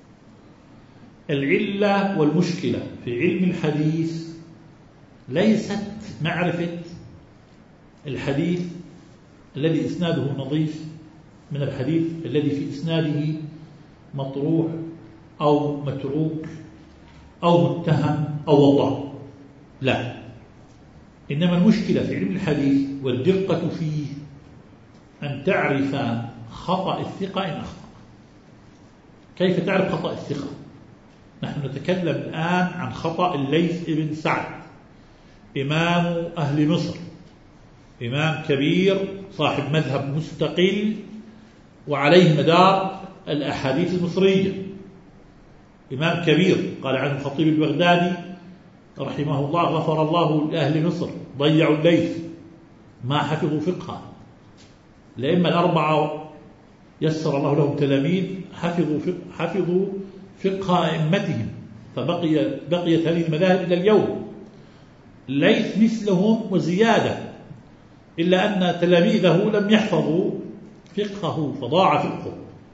العلة والمشكلة في علم الحديث ليست معرفة الحديث الذي إسناده نظيف من الحديث الذي في إسناده مطروح أو متروك أو متهم أو وضع، لا، إنما المشكلة في علم الحديث والدقة فيه أن تعرف خطأ الثقة إن أخطأ. كيف تعرف خطأ الثقة؟ نحن نتكلم الآن عن خطأ الليث بن سعد، إمام أهل مصر، إمام كبير صاحب مذهب مستقل وعليه مدار الأحاديث المصرية، إمام كبير. قال عنه الخطيب البغدادي رحمه الله غفر الله لأهل مصر ضيعوا الليث ما حفظوا فقها. الأئمة الأربعة يسر الله لهم تلاميذ حفظوا فقه أئمتهم، بقيت هذه المذاهب إلى اليوم. الليث مثلهم وزيادة، إلا أن تلاميذه لم يحفظوا فقهه فضاع فقهه.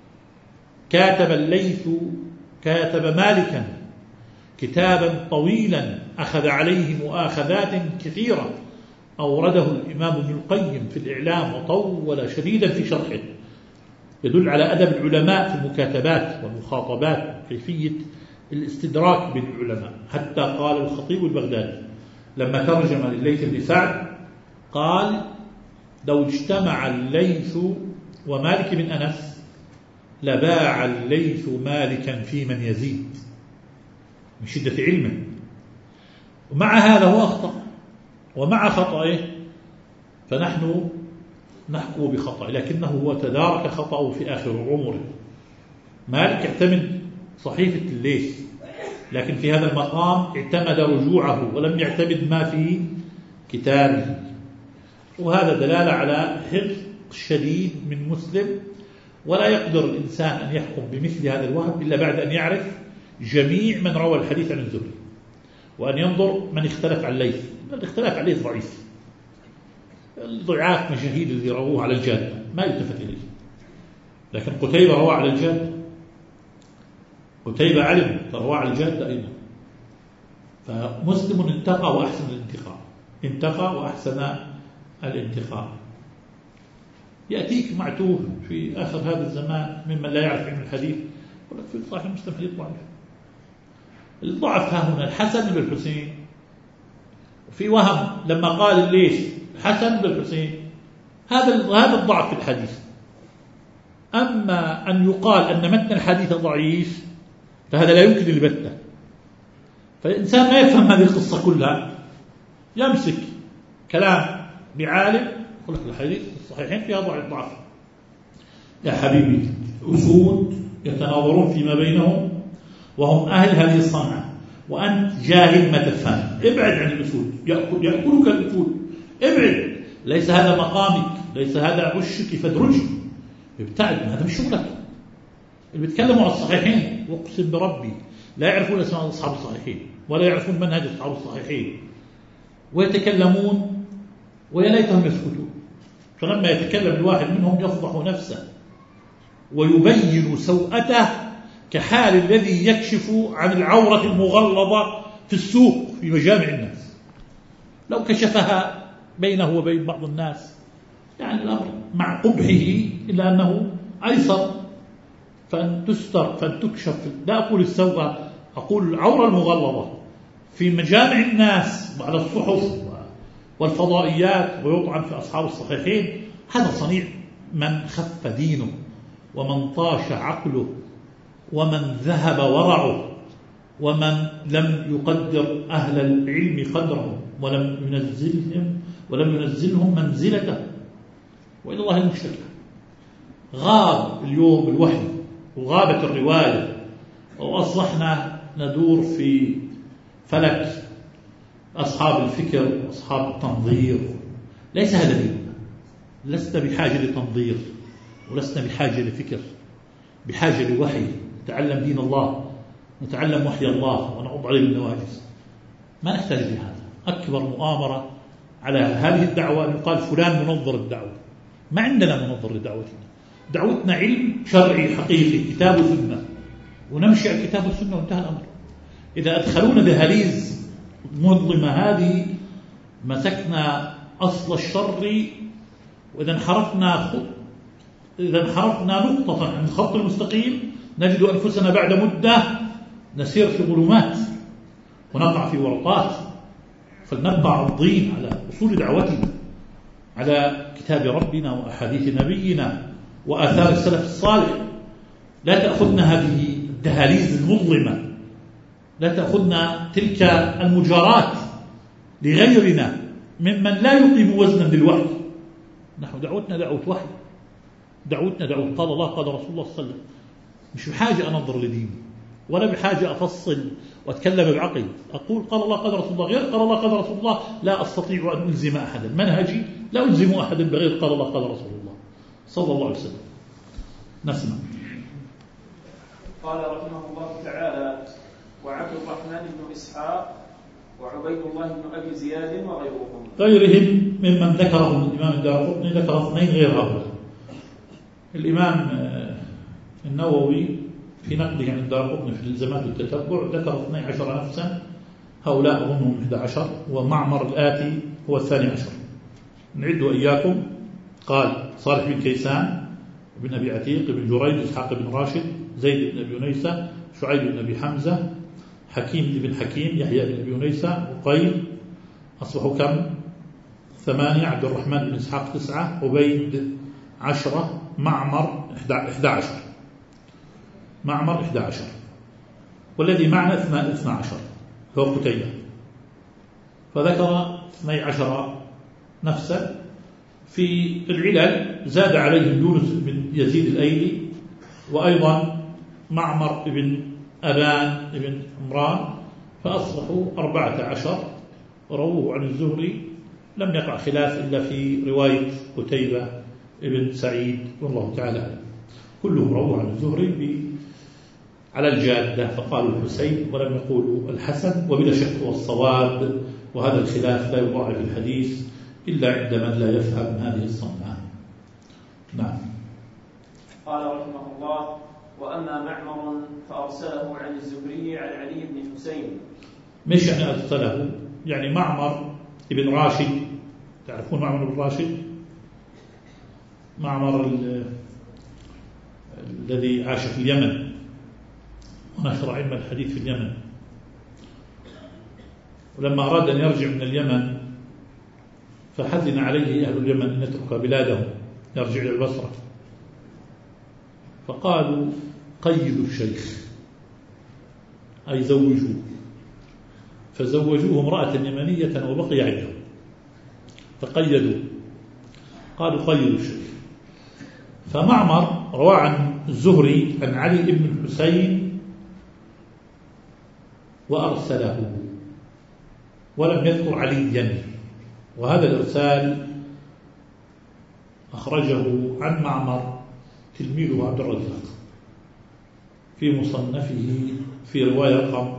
كاتب مالكا كتابا طويلا أخذ عليه مؤاخذات كثيرة، أورده الإمام ابن القيم في الإعلام وطول شديدا في شرحه، يدل على أدب العلماء في المكاتبات والمخاطبات، كيفية الاستدراك بين العلماء. حتى قال الخطيب البغدادي لما ترجم لليث بن سعد قال لو اجتمع الليث ومالك بن أنس لباع الليث مالكا في من يزيد من شدة علمه. ومع هذا هو أخطأ، ومع خطأه فنحن نحكو بخطأ، لكنه هو تدارك خطأه في آخر عمره. مالك اعتمد صحيفة الليث، لكن في هذا المقام اعتمد رجوعه ولم يعتمد ما في كتابه، وهذا دلالة على حفظ شديد من مسلم. ولا يقدر الإنسان أن يحكم بمثل هذا الوهم إلا بعد أن يعرف جميع من روى الحديث عن الزهري، وأن ينظر من اختلف عن الليث. الاختلاف عليه ضعيف، الضعاف مشاهير الذي رووه على الجادة ما يلتفت إليه، لكن قتيبة روى على الجادة، قتيبة علم روى على الجادة أيضا. فمسلم انتقى وأحسن الانتقاء، انتقى وأحسن الانتقاء. يأتيك معتوه في آخر هذا الزمان ممن لا يعرف علم الحديث يقول لك في صحيح مسلم حديث ضعيف. الضعف ها هنا الحسن بن الحسين، وفي وهم لما قال ليش الحسن بن الحسين، هذا الضعف في الحديث. أما أن يقال أن متن الحديث ضعيف فهذا لا يمكن البتة. فالإنسان ما يفهم هذه القصة كلها، يمسك كلام بعالم يقول لك الحديث الصحيحين فيها ضعف. يا حبيبي أسود يتناظرون فيما بينهم وهم أهل هذه الصنعة، وأنت جاهل ما تفهم. ابعد عن الأسود، يأكلك الأسود، ابعد. ليس هذا مقامك، ليس هذا عشك فادرجي، ابتعد، هذا مش شغلك. اللي بيتكلموا عن الصحيحين واقسم بربي لا يعرفون اسماء أصحاب الصحيحين ولا يعرفون منهج أصحاب الصحيحين، ويتكلمون ويا ليتهم يسكتون. فلما يتكلم الواحد منهم يفضح نفسه ويبين سوءته كحال الذي يكشف عن العورة المغلظة في السوق في مجامع الناس. لو كشفها بينه وبين بعض الناس يعني الأمر مع قبحه إلا أنه أيسر، فأن تستر فأن تكشف. لا أقول السوء، أقول العورة المغلظة في مجامع الناس وعلى الصحف والفضائيات ويطعن في أصحاب الصحيحين. هذا صنيع من خف دينه ومن طاش عقله ومن ذهب ورعه ومن لم يقدر أهل العلم قدرهم ولم ينزلهم منزلته، وإلى الله المشتكى. غاب اليوم الوحي وغابت الرواية وأصبحنا ندور في فلك أصحاب الفكر وأصحاب التنظير. ليس هذا ديننا. لسنا بحاجة لتنظير ولسنا بحاجة لفكر، بحاجة لوحي. نتعلم دين الله، نتعلم وحي الله ونعض عليه بالنواجذ. ما نحتاج لهذا. أكبر مؤامرة على هذه الدعوة أن يقال فلان منظر الدعوة. ما عندنا منظر لدعوتنا. دعوتنا علم شرعي حقيقي، كتاب وسنة، ونمشي على الكتاب والسنة وانتهى الأمر. إذا أدخلونا دهاليز مظلمة هذه مسكنا أصل الشر، وإذا انحرفنا نقطة عن الخط المستقيم نجد أنفسنا بعد مدة نسير في ظلمات ونقع في ورطات. فلنبقى عضين على أصول دعوتنا، على كتاب ربنا وأحاديث نبينا وآثار السلف الصالح. لا تأخذنا هذه الدهاليز المظلمة، لا تأخذنا تلك المجارات لغيرنا ممن لا يقيم وزنا للوحي. نحن دعوتنا دعوة وحي، دعوتنا دعوة قال الله قال رسول الله صلى الله عليه وسلم. مش بحاجة أنظر لديني ولا بحاجة أفصل وأتكلم بعقل. أقول قال الله قال رسول الله غير قال الله قال رسول الله. لا أستطيع أن ألزم أحدا منهجي، لا ألزم أحدا بغير قال الله قال رسول الله صلى الله عليه وسلم. نسمع. قال رحمه الله تعالى: وعبد الرحمن بن إسحاق وعبيد الله بن أبي زياد غيرهم ممن ذكرهم الإمام الدارقطني. ذكر اثنين غير هؤلاء. الإمام النووي في نقله عن الدارقطني في الالتزامات والتتبع ذكر 12 نفسا، هؤلاء أظنهم 11، ومعمر الآتي هو 12. نعد إياكم. قال: صالح بن كيسان بن أبي عتيق بن جريج إسحاق بن راشد زيد بن أبي أنيسة شعيب بن أبي حمزة حكيم بن حكيم يحيى بن أبي أنيسة وقيل. أصبحوا كم؟ 8. عبد الرحمن بن إسحاق 9. عبيد 10. معمر 11. معمر 11. والذي معنا 12 هو قتيبة. فذكر 12 نفسا. في العلل زاد عليهم يونس بن يزيد الأيلي، وأيضا معمر بن أبان بن عمران، فأصبحوا 14 رووه عن الزهري. لم يقع خلاف إلا في رواية قتيبة بن سعيد والله تعالى كلهم رووا عن الزهري على الجادة، فقالوا الحسين ولم يقولوا الحسن. وبلا شك هو الصواب، وهذا الخلاف لا يضاعف الحديث إلا عندما لا يفهم هذه الصنعة. نعم. قال رحمه الله: وأما معمر فأرسله عن الزهري عن علي بن حسين. مش يعني أرسله، يعني معمر ابن راشد. تعرفون معمر بن راشد؟ معمر الذي عاش في اليمن ونشر علم الحديث في اليمن، ولما أراد أن يرجع من اليمن فحزن عليه أهل اليمن أن يترك بلادهم يرجع إلى البصرة، فقالوا: قيدوا الشيخ، أي زوجوه. فزوجوه امرأة يمنية وبقي عندهم، فقيدوا. قالوا: قيدوا الشيخ. فمعمر روى عن الزهري عن علي بن الحسين وأرسله ولم يذكر عليا. وهذا الإرسال أخرجه عن معمر تلميذه عبد الرزاق في مصنفه في رواية رقم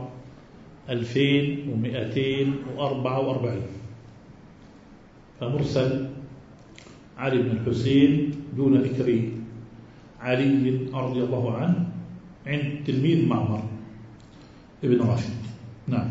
2244. فمرسل علي بن الحسين دون ذكر علي رضي الله عنه عند تلميذ معمر ابن راشد. نعم.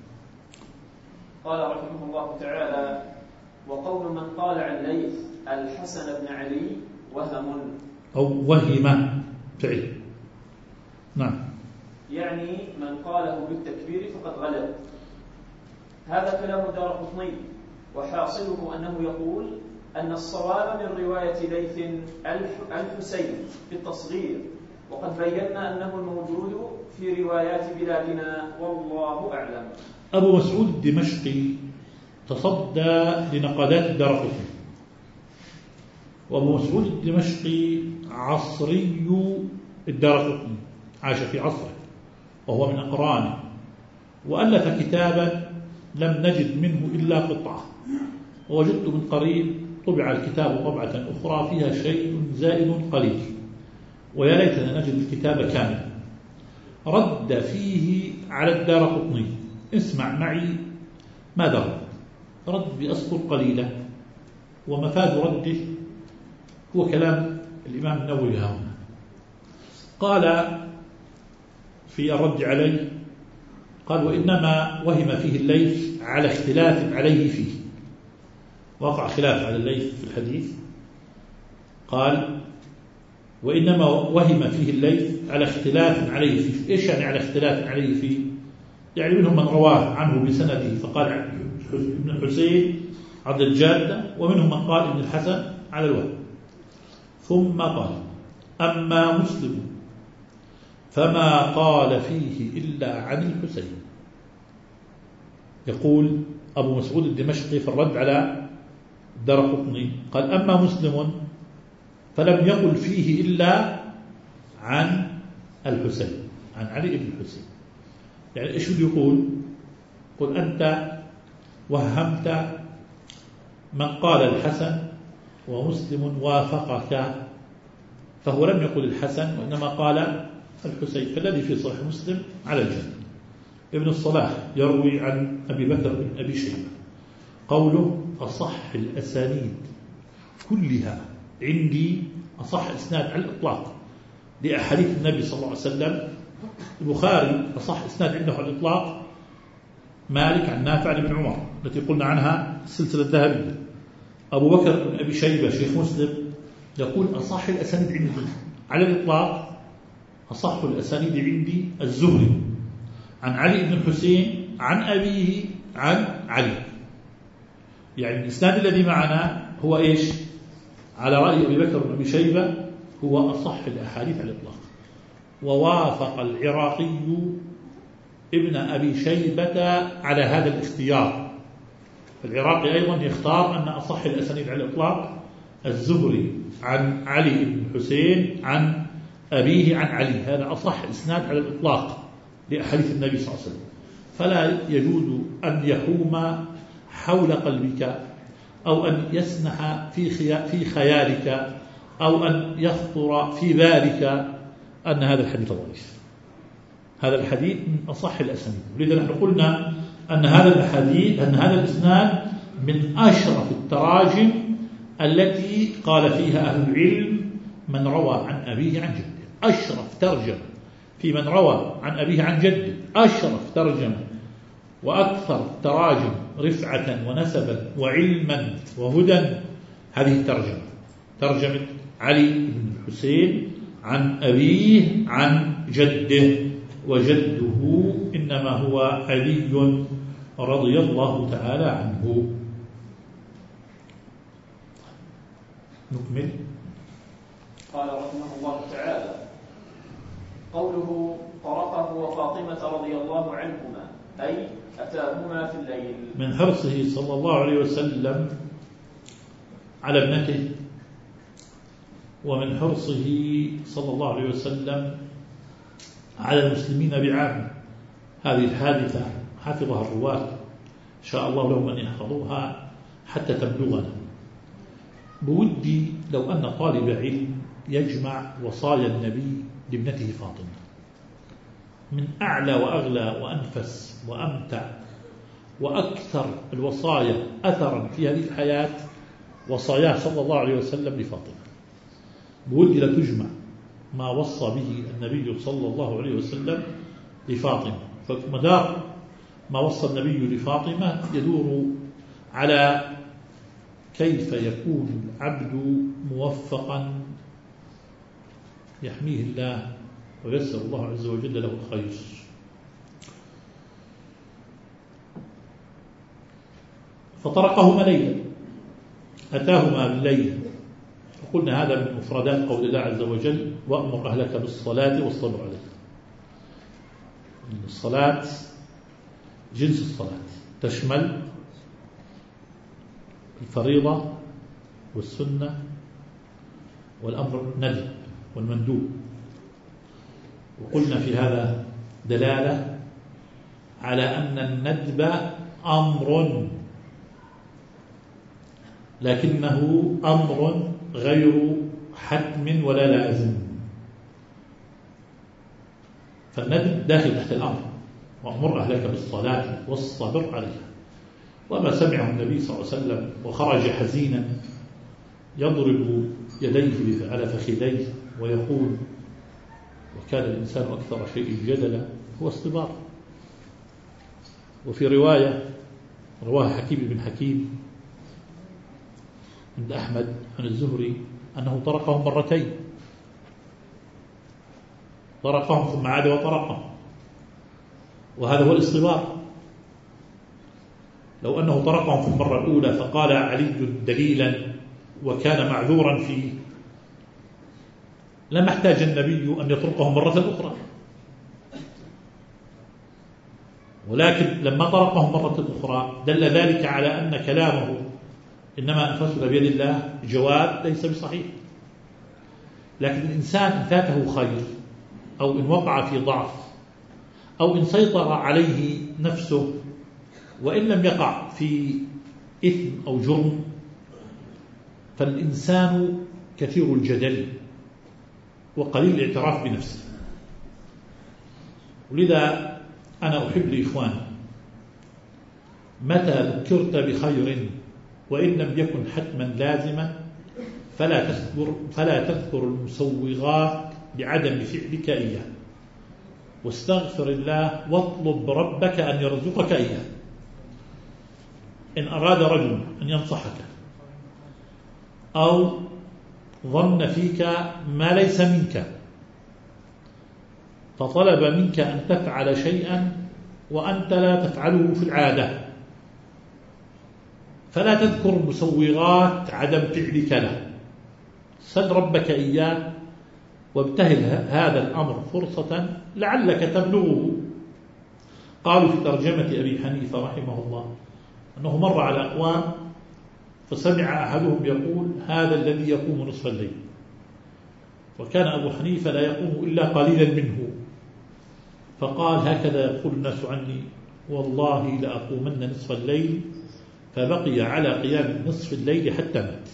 قال رحمه الله تعالى: وقول من قال عن ليث الحسن بن علي وهم أو وهم فعل. نعم. يعني من قاله بالتكبير فقد غلط. هذا كلام الدارقطني، وحاصله أنه يقول أن الصواب من رواية ليث الحسين بالتصغير، وقد بينا أنه الموجود في روايات بلادنا والله أعلم. أبو مسعود الدمشقي تصدى لنقادات الدارقطني، وأبو مسعود الدمشقي عصري الدارقطني، عاش في عصره وهو من أقرانه، وألف كتابا لم نجد منه إلا قطعة، ووجدت من قريب طبع الكتاب طبعة أخرى فيها شيء زائد قليل، ويا ليتنا نجد الكتاب كاملا. رد فيه على الدارقطني، اسمع معي ماذا رد بأسطر قليلة، ومفاد رده هو كلام الإمام النووي هنا. قال في الرد عليه، قال: وإنما وهم فيه الليث على اختلاف عليه فيه. وقع خلاف على الليث في الحديث. قال: وإنما وهم فيه الليث على اختلاف عليه فيه. إيش يعني على اختلاف عليه فيه؟ يعني منهم من رواه عنه بسنده فقال ابن الحسين عبد الجادة، ومنهم من قال ابن الحسن على الوهم. ثم قال: أما مسلم فما قال فيه إلا عن الحسين. يقول أبو مسعود الدمشقي في الرد على الدارقطني، قال: أما مسلم فلم يقل فيه إلا عن الحسين، عن علي بن الحسين. يعني إيش بده يقول؟ قل أنت وهمت من قال الحسن ومسلم وافقك، فهو لم يقل الحسن وإنما قال الحسين، فالذي في صحيح مسلم على الجنة. ابن الصلاح يروي عن أبي بكر بن أبي شيبة قوله: أصح الأسانيد كلها عندي، أصح إسناد على الإطلاق لأحاديث النبي صلى الله عليه وسلم. البخاري أصح إسناد عنده على الإطلاق مالك عن نافع عن ابن عمر التي قلنا عنها السلسلة الذهبية. أبو بكر بن أبي شيبة شيخ مسلم يقول: أصح الأسانيد عندي على الإطلاق، أصح الأسانيد عندي الزهري عن علي بن الحسين عن أبيه عن علي. يعني الإسناد الذي معنا هو إيش؟ على رأي أبي بكر بن أبي شيبة هو أصح الأحاديث على الإطلاق. ووافق العراقي ابن أبي شيبة على هذا الاختيار. العراقي أيضا يختار أن أصح الأسانيد على الإطلاق الزهري عن علي بن الحسين عن أبيه عن علي، هذا أصح إسناد على الإطلاق لأحاديث النبي صلى الله عليه وسلم. فلا يجوز أن يحوم حول قلبك أو أن يسنح في خيالك أو أن يخطر في بالك أن هذا الحديث ضعيف. هذا الحديث من أصح الأسانيد، ولذا نحن قلنا أن هذا الحديث، أن هذا الإسناد من أشرف التراجم التي قال فيها أهل العلم من روى عن أبيه عن جده. أشرف ترجمة في من روى عن أبيه عن جده، أشرف ترجمة وأكثر تراجم رفعة ونسبا وعلما وهدى هذه الترجمة، ترجمة علي بن الحسين عن أبيه عن جده، وجده إنما هو علي رضي الله تعالى عنه. نكمل. قال رحمه الله تعالى: قوله طرقه وفاطمة رضي الله عنهما، أي أتاهما في الليل. من حرصه صلى الله عليه وسلم على ابنته، ومن حرصه صلى الله عليه وسلم على المسلمين بعامة. هذه الحادثة حفظها الرواة، شاء الله لهم أن يحفظوها حتى تبلغنا. بودي لو أن طالب علم يجمع وصايا النبي لابنته فاطمة، من أعلى وأغلى وأنفس وأمتع وأكثر الوصايا أثرا في هذه الحياة وصاياه صلى الله عليه وسلم لفاطمة، بودي لتجمع ما وصى به النبي صلى الله عليه وسلم لفاطمة. فمدار ما وصى النبي لفاطمة يدور على كيف يكون العبد موفقا يحميه الله ويسر الله عز وجل له الخير. فطرقهما ليلا، أتاهما بالليل. وقلنا هذا من مفردات قول الله عز وجل: وأمر أهلك بالصلاة واصطبر عليها. الصلاة جنس الصلاة تشمل الفريضة والسنة والأمر الندب والمندوب. وقلنا في هذا دلالة على أن الندب أمر، لكنه أمر غير حتم ولا لازم. فالندب داخل تحت الأمر: وأمر أهلك بالصلاة واصطبر عليها. وما سمعه النبي صلى الله عليه وسلم وخرج حزينا يضرب يديه على فخذيه ويقول: وكان الإنسان أكثر شيء جدلا، هو اصطبار. وفي رواية رواها حكيم بن حكيم عند أحمد عن الزهري أنه طرقهم مرتين، طرقهم ثم عاد وطرقهم، وهذا هو الاصطبار. لو أنه طرقهم في المرة الأولى فقال علي دليلا وكان معذورا فيه، لما احتاج النبي أن يطرقهم مرة أخرى. ولكن لما طرقهم مرة أخرى دل ذلك على أن كلامه إنما أنفسنا بيد الله جواب ليس بصحيح. لكن الإنسان إن فاته خير أو إن وقع في ضعف أو إن سيطر عليه نفسه وإن لم يقع في إثم أو جرم، فالإنسان كثير الجدل وقليل الاعتراف بنفسه. ولذا أنا أحب لإخواني متى ذكرت بخير وإن لم يكن حتما لازما فلا تذكر المسوغات بعدم فعلك إياه، واستغفر الله واطلب ربك أن يرزقك إياه. إن أراد رجل أن ينصحك أو ظن فيك ما ليس منك فطلب منك أن تفعل شيئا وأنت لا تفعله في العادة، فلا تذكر مسوغات عدم فعلك له، سل ربك إياه وابتهل هذا الأمر فرصة لعلك تبلغه. قالوا في ترجمة أبي حنيفة رحمه الله أنه مر على أقوام فسمع أحدهم يقول: هذا الذي يقوم نصف الليل. وكان أبو حنيفة لا يقوم إلا قليلا منه، فقال: هكذا يقول الناس عني، والله لأقومن نصف الليل. فبقي على قيام نصف الليل حتى مات.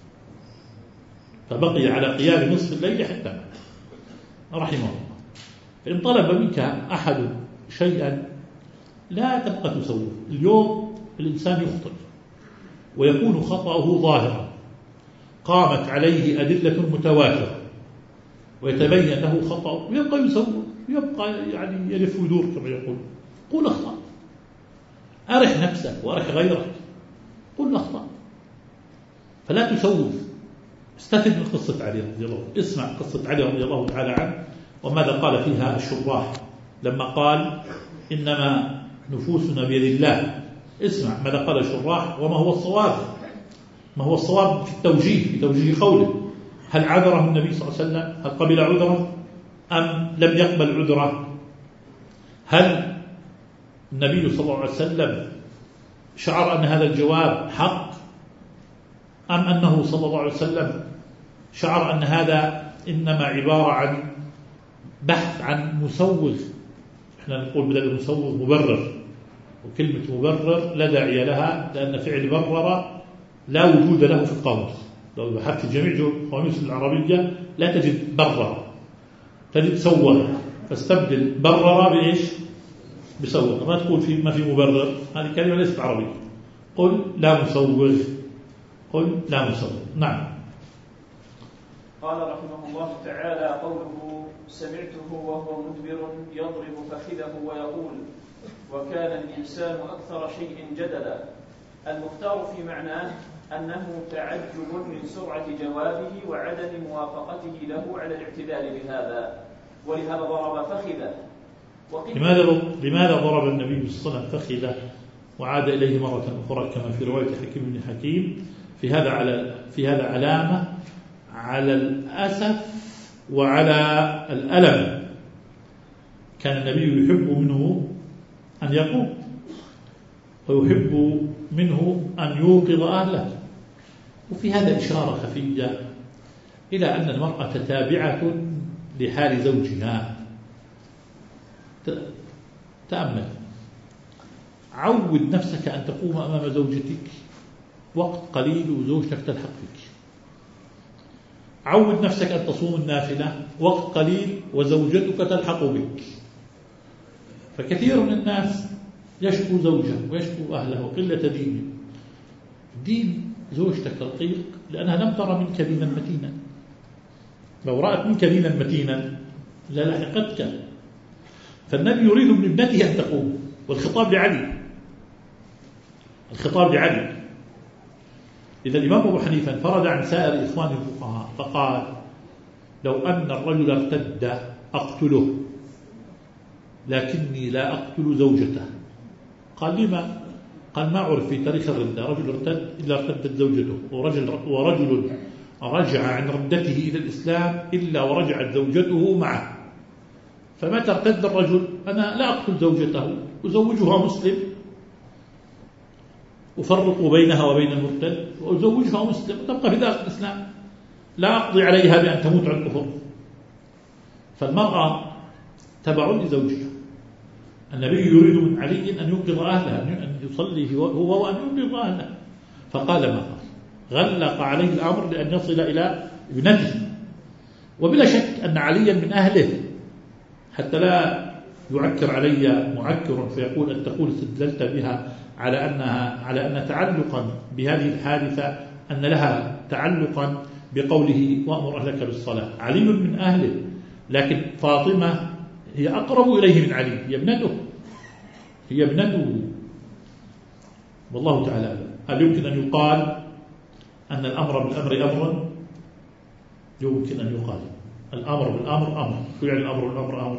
فبقي على قيام نصف الليل حتى مات رحمه الله. فإن طلب منك أحد شيئا لا تبقى تسويه. اليوم الإنسان يخطئ ويكون خطأه ظاهرا، قامت عليه أدلة متواترة ويتبين له خطأ ويبقى يسوي، يبقى يعني يلف ويدور كما يقول. قل أخطأ، أرح نفسك وأرح غيرك، قل أخطأ، فلا تسوف. استفد من قصة علي رضي الله عنه، اسمع قصة علي رضي الله تعالى عنه وماذا قال فيها الشراح لما قال: إنما نفوسنا بيد الله. اسمع ماذا قال الشراح وما هو الصواب، ما هو الصواب في التوجيه، في توجيه قوله. هل عذره النبي صلى الله عليه وسلم؟ هل قبل عذره أم لم يقبل عذره؟ هل النبي صلى الله عليه وسلم شعر أن هذا الجواب حق أم أنه صلى الله عليه وسلم شعر أن هذا إنما عبارة عن بحث عن مسوغ؟ احنا نقول بدل المسوغ مبرر، وكلمة مبرر لا داعي لها، لأن فعل برر لا وجود له في القاموس. لو بحثت جميع القواميس العربية لا تجد برر، تجد سوغ، فاستبدل برر بإيش؟ بسوغ. ما تقول في ما في مبرر، هذه كلمة ليست عربية. قل لا مسوغ، قل لا نصلي. نعم. قال رحمه الله تعالى: قوله سمعته وهو مدبر يضرب فخذه ويقول وكان الإنسان أكثر شيء جدلا. المختار في معناه أنه تعجب من سرعة جوابه وعدم موافقته له على الاعتدال بهذا، ولهذا ضرب فخذه. لماذا ضرب النبي صلى الله عليه وسلم فخذه وعاد إليه مرة أخرى كما في رواية حكيم بن حكيم؟ في هذا علامة على الأسف وعلى الألم. كان النبي يحب منه أن يقوم ويحب منه أن يوقظ أهله. وفي هذا إشارة خفية إلى أن المرأة تابعة لحال زوجها. تأمل، عود نفسك أن تقوم أمام زوجتك وقت قليل وزوجتك تلحق فيك. عود نفسك أن تصوم النافلة وقت قليل وزوجتك تلحق بك. فكثير من الناس يشكو زوجه ويشكو أهله وقلة دينه. دين زوجتك رقيق لأنها لم ترى منك دينا متينا. لو رأت منك دينا متينا للحقتك. فالنبي يريد من ابنته أن تقوم، والخطاب لعلي. إذا الإمام أبو حنيفة انفرد عن سائر إخوان الفقهاء فقال لو أن الرجل ارتد أقتله لكني لا أقتل زوجته. قال لما؟ قال ما عرف في تاريخ الردة رجل ارتد إلا ارتدت زوجته، ورجل رجع عن ردته إلى الإسلام إلا ورجعت زوجته معه. فمتى ارتد الرجل أنا لا أقتل زوجته، أزوجها مسلم، أفرق بينها وبين المرتد وأزوجها مسلم وتبقى في دار الإسلام، لا أقضي عليها بأن تموت على الكفر. فالمرأة تبع لزوجها. النبي يريد من علي أن يوقظ أهلها، أن يصلي هو وأن يوقظ أهلها، فقال ما قال. غلق عليه الأمر لأن يصل إلى ابنته. وبلا شك أن عليا من أهله، حتى لا يعكر علي معكر فيقول أن تقول استدللت بها على أن تعلقا بهذه الحادثة أن لها تعلقا بقوله وأمر أهلك بالصلاة. علي من أهله، لكن فاطمة هي أقرب إليه من علي، هي ابنته والله تعالى. هل يمكن أن يقال أن الأمر بالأمر أمر؟ يمكن أن يقال الأمر بالأمر أمر. يعني الأمر بالأمر أمر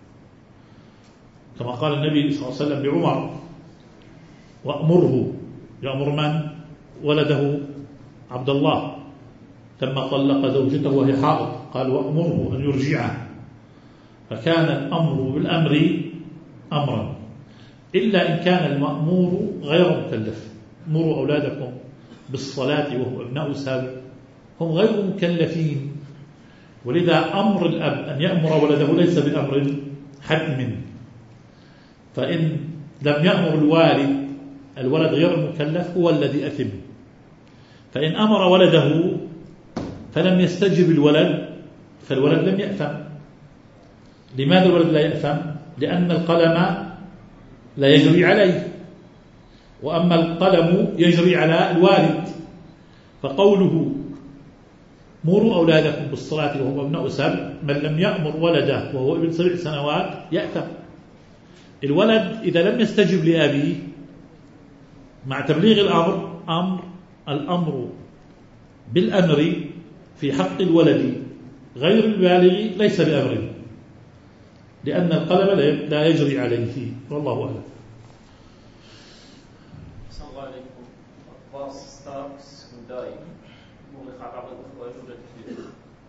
كما قال النبي صلى الله عليه وسلم بعمر وأمره. يأمر من؟ ولده عبد الله لما طلق زوجته وهي حائض قال وأمره أن يرجعها. فكان الأمر بالأمر أمرا، إلا إن كان المأمور غير مكلف. مروا أولادكم بالصلاة وهم أبناء سابع، هم غير مكلفين. ولذا أمر الأب أن يأمر ولده ليس بأمر حتم. فإن لم يأمر الولد غير المكلف هو الذي أثم. فإن أمر ولده فلم يستجب الولد فالولد لم يأثم. لماذا الولد لا يأثم؟ لأن القلم لا يجري عليه، وأما القلم يجري على الوالد. فقوله مروا أولادكم بالصلاة وهم أبناء سبع، من لم يأمر ولده وهو ابن 7 سنوات يأثم. الولد إذا لم يستجب لأبيه مع تبليغ الأمر بالأمر في حق الولد غير البالغ ليس بأمر، لأن القلم لا يجري عليه. والله أعلم. صلى الله عليكم. Vad strax dag många har varit och gjort.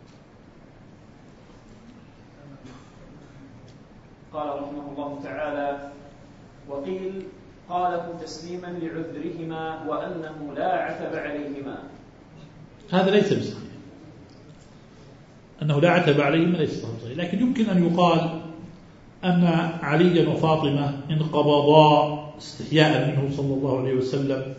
قال رحمه الله تعالى: وقيل قاله تسليما لعذرهما وأنه لا عتب عليهما. هذا ليس بصحيح، أنه لا عتب عليهما ليس بصحيح. لكن يمكن أن يقال أن عليا وفاطمة انقبضا استحياء منه صلى الله عليه وسلم،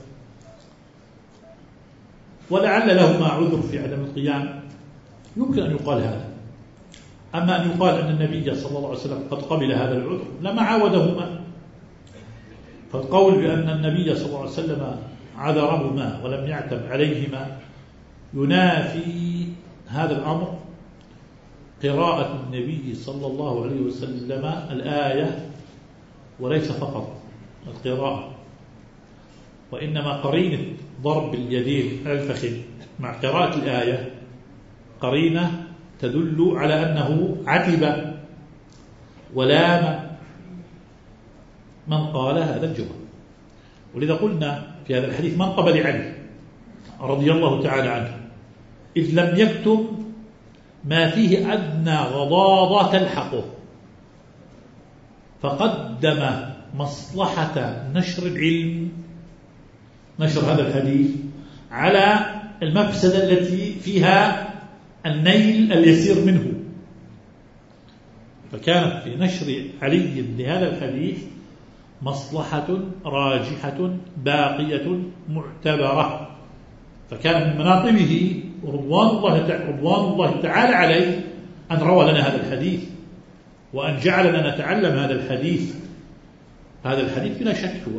ولعل لهما عذر في عدم القيام. يمكن أن يقال هذا. أما أن يقال أن النبي صلى الله عليه وسلم قد قبل هذا العذر لما عاودهما. فالقول بأن النبي صلى الله عليه وسلم عذرهما ولم يعتب عليهما ينافي هذا الأمر قراءة النبي صلى الله عليه وسلم الآية، وليس فقط القراءة، وإنما قرينة ضرب اليدين على الفخذ مع قراءة الآية قرينة تدل على أنه عتب ولام من قال هذا الجواب. ولذا قلنا في هذا الحديث منقب لعلي رضي الله تعالى عنه، إذ لم يكتب ما فيه أدنى غضاضة تلحقه، فقدم مصلحة نشر العلم، نشر هذا الحديث، على المفسدة التي فيها النيل اليسير منه. فكانت في نشر علي لهذا الحديث مصلحة راجحة باقية معتبرة، فكان من مناقبه رضوان الله تعالى عليه أن روى لنا هذا الحديث، وأن جعلنا نتعلم هذا الحديث. هذا الحديث بلا شك هو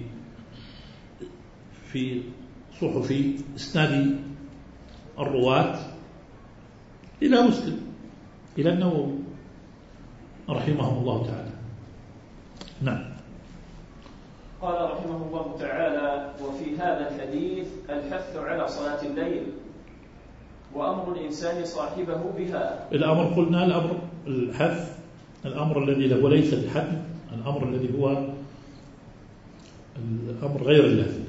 في صحف إسناد الرواة إلى مسلم إلى النووي رحمه الله تعالى. نعم. قال رحمه الله تعالى: وفي هذا الحديث الحث على صلاة الليل وأمر الإنسان صاحبه بها. الأمر قلنا الأمر الحث، الأمر الذي هو ليس الحتم، الأمر الذي هو الأمر غير اللازم.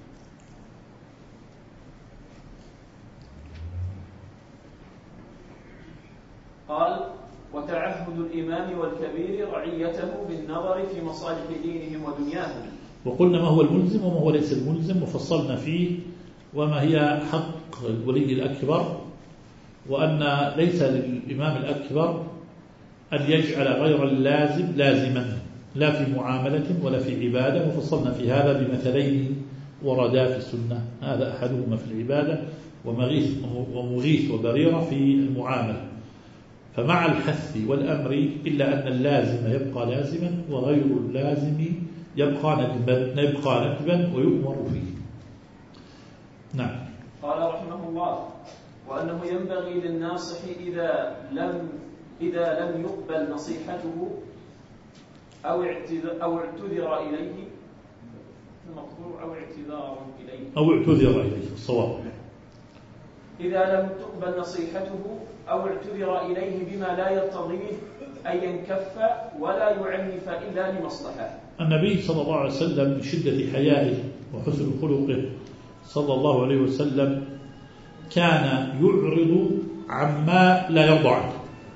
قال: وتعهد الإمام والكبير رعيته بالنظر في مصالح دينهم ودنياهم. وقلنا ما هو الملزم وما هو ليس الملزم، وفصلنا فيه وما هي حق الولي الأكبر، وأن ليس للإمام الأكبر أن يجعل غير اللازم لازما، لا في معاملة ولا في عبادة. وفصلنا في هذا بمثلين وردا في السنة، هذا أحدهما في العبادة ومغيث وبريرة في المعاملة. فمع الحث والأمر إلا أن اللازم يبقى لازما وغير اللازم يبقى ندبا ويؤمر فيه. نعم. قال رحمه الله: وأنه ينبغي للناصح إذا لم يقبل نصيحته أو اعتذر إليه، المقصود أو اعتذار إليه الصواب. إذا لم تقبل نصيحته أو اعتذر إليه بما لا يرتضيه أن ينكف ولا يعنف إلا لمصلحة. النبي صلى الله عليه وسلم من شدة حيائه وحسن خلقه صلى الله عليه وسلم كان يعرض عما لا يرضى عنه.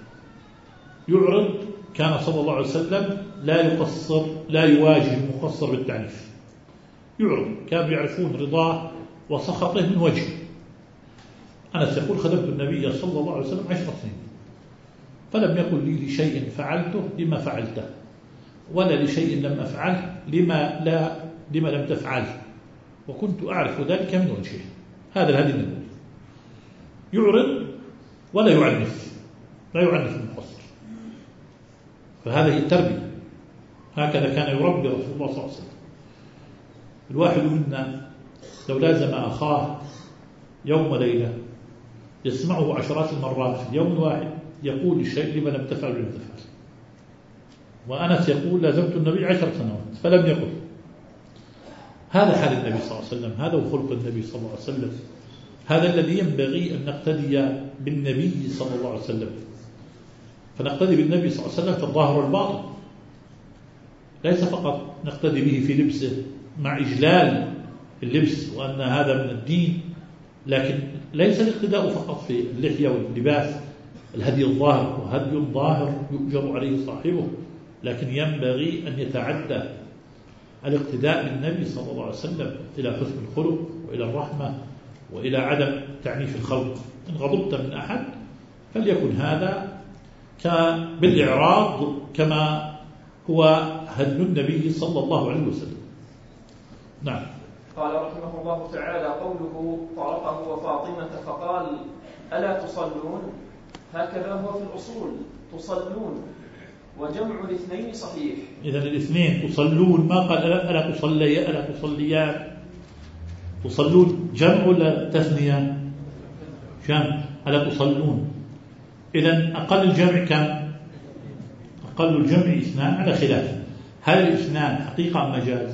كان صلى الله عليه وسلم لا يقصر، لا يواجه المقصر بالتعنيف، يعرض. كانوا يعرفون رضاه وسخطه من وجهه. أنس يقول: خدمت النبي صلى الله عليه وسلم 10 سنين فلم يقل لي لشيء فعلته لما فعلته، ولا لشيء لم أفعله لما لم تفعله، وكنت أعرف ذلك من وجهه. هذا الهدي النبوي، يعرض ولا يعنف، لا يعنف المقصر. فهذه التربية، هكذا كان يربي رسول الله صلى الله عليه وسلم. الواحد منا لو لازم أخاه يوم ليلة يسمعه عشرات المرات في اليوم الواحد يقول الشيء لما لم تفعل ولم تفعل. وأنس يقول: لازمت النبي 10 سنوات فلم يقل. هذا حال النبي صلى الله عليه وسلم، هذا هو خلق النبي صلى الله عليه وسلم، هذا الذي ينبغي أن نقتدي بالنبي صلى الله عليه وسلم. فنقتدي بالنبي صلى الله عليه وسلم في الظاهر والباطن، ليس فقط نقتدي به في لبسه مع إجلال اللبس وأن هذا من الدين، لكن ليس الاقتداء فقط في اللحية واللباس، الهدي الظاهر، وهدي الظاهر يؤجر عليه صاحبه، لكن ينبغي أن يتعدى الاقتداء بالنبي صلى الله عليه وسلم إلى حسن الخلق وإلى الرحمة وإلى عدم تعنيف الخلق. إن غضبت من أحد فليكن هذا بالإعراض كما هو هدي النبي صلى الله عليه وسلم. نعم. قال رحمه الله تعالى: قوله طرقه وفاطمة فقال: ألا تصلون؟ هكذا هو في الأصول، تصلون، وجمع الاثنين صحيح. إذن الاثنين تصلون، ما قال ألا تصليان. تصلون جمع ولا تثنية؟ جمع. ألا تصلون؟ إذن أقل الجمع كم؟ أقل الجمع 2 على خلاف، هل الاثنان حقيقة أم مجاز؟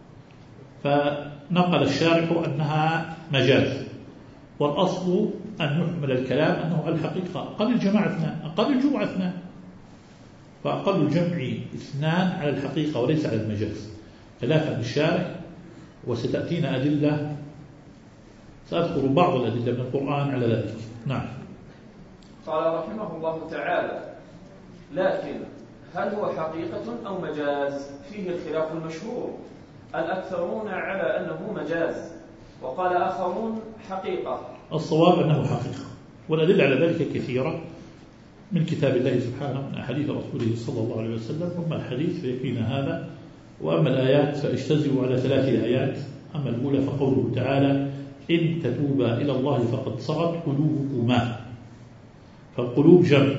فنقل الشارح أنها مجاز، والأصل أن نحمل الكلام أنه الحقيقة أقل الجماعة 2، أقل الجمعة 2، فأقل الجمع 2 على الحقيقة وليس على المجاز خلافا للشارح. وستأتينا أدلة، سأذكر بعض الأدلة من القرآن على ذلك. نعم. قال رحمه الله تعالى: لكن هل هو حقيقة أو مجاز؟ فيه الخلاف المشهور، الأكثرون على أنه مجاز، وقال آخرون حقيقة. الصواب أنه حقيقة، والأدلة على ذلك كثيرة من كتاب الله سبحانه ومن أحاديث رسوله صلى الله عليه وسلم. أما الحديث فيكفينا هذا، وأما الآيات فاجتزئوا على 3 آيات. أما الأولى فقوله تعالى: إن تتوبا إلى الله فقد صغت قلوبكما، فالقلوب جمع،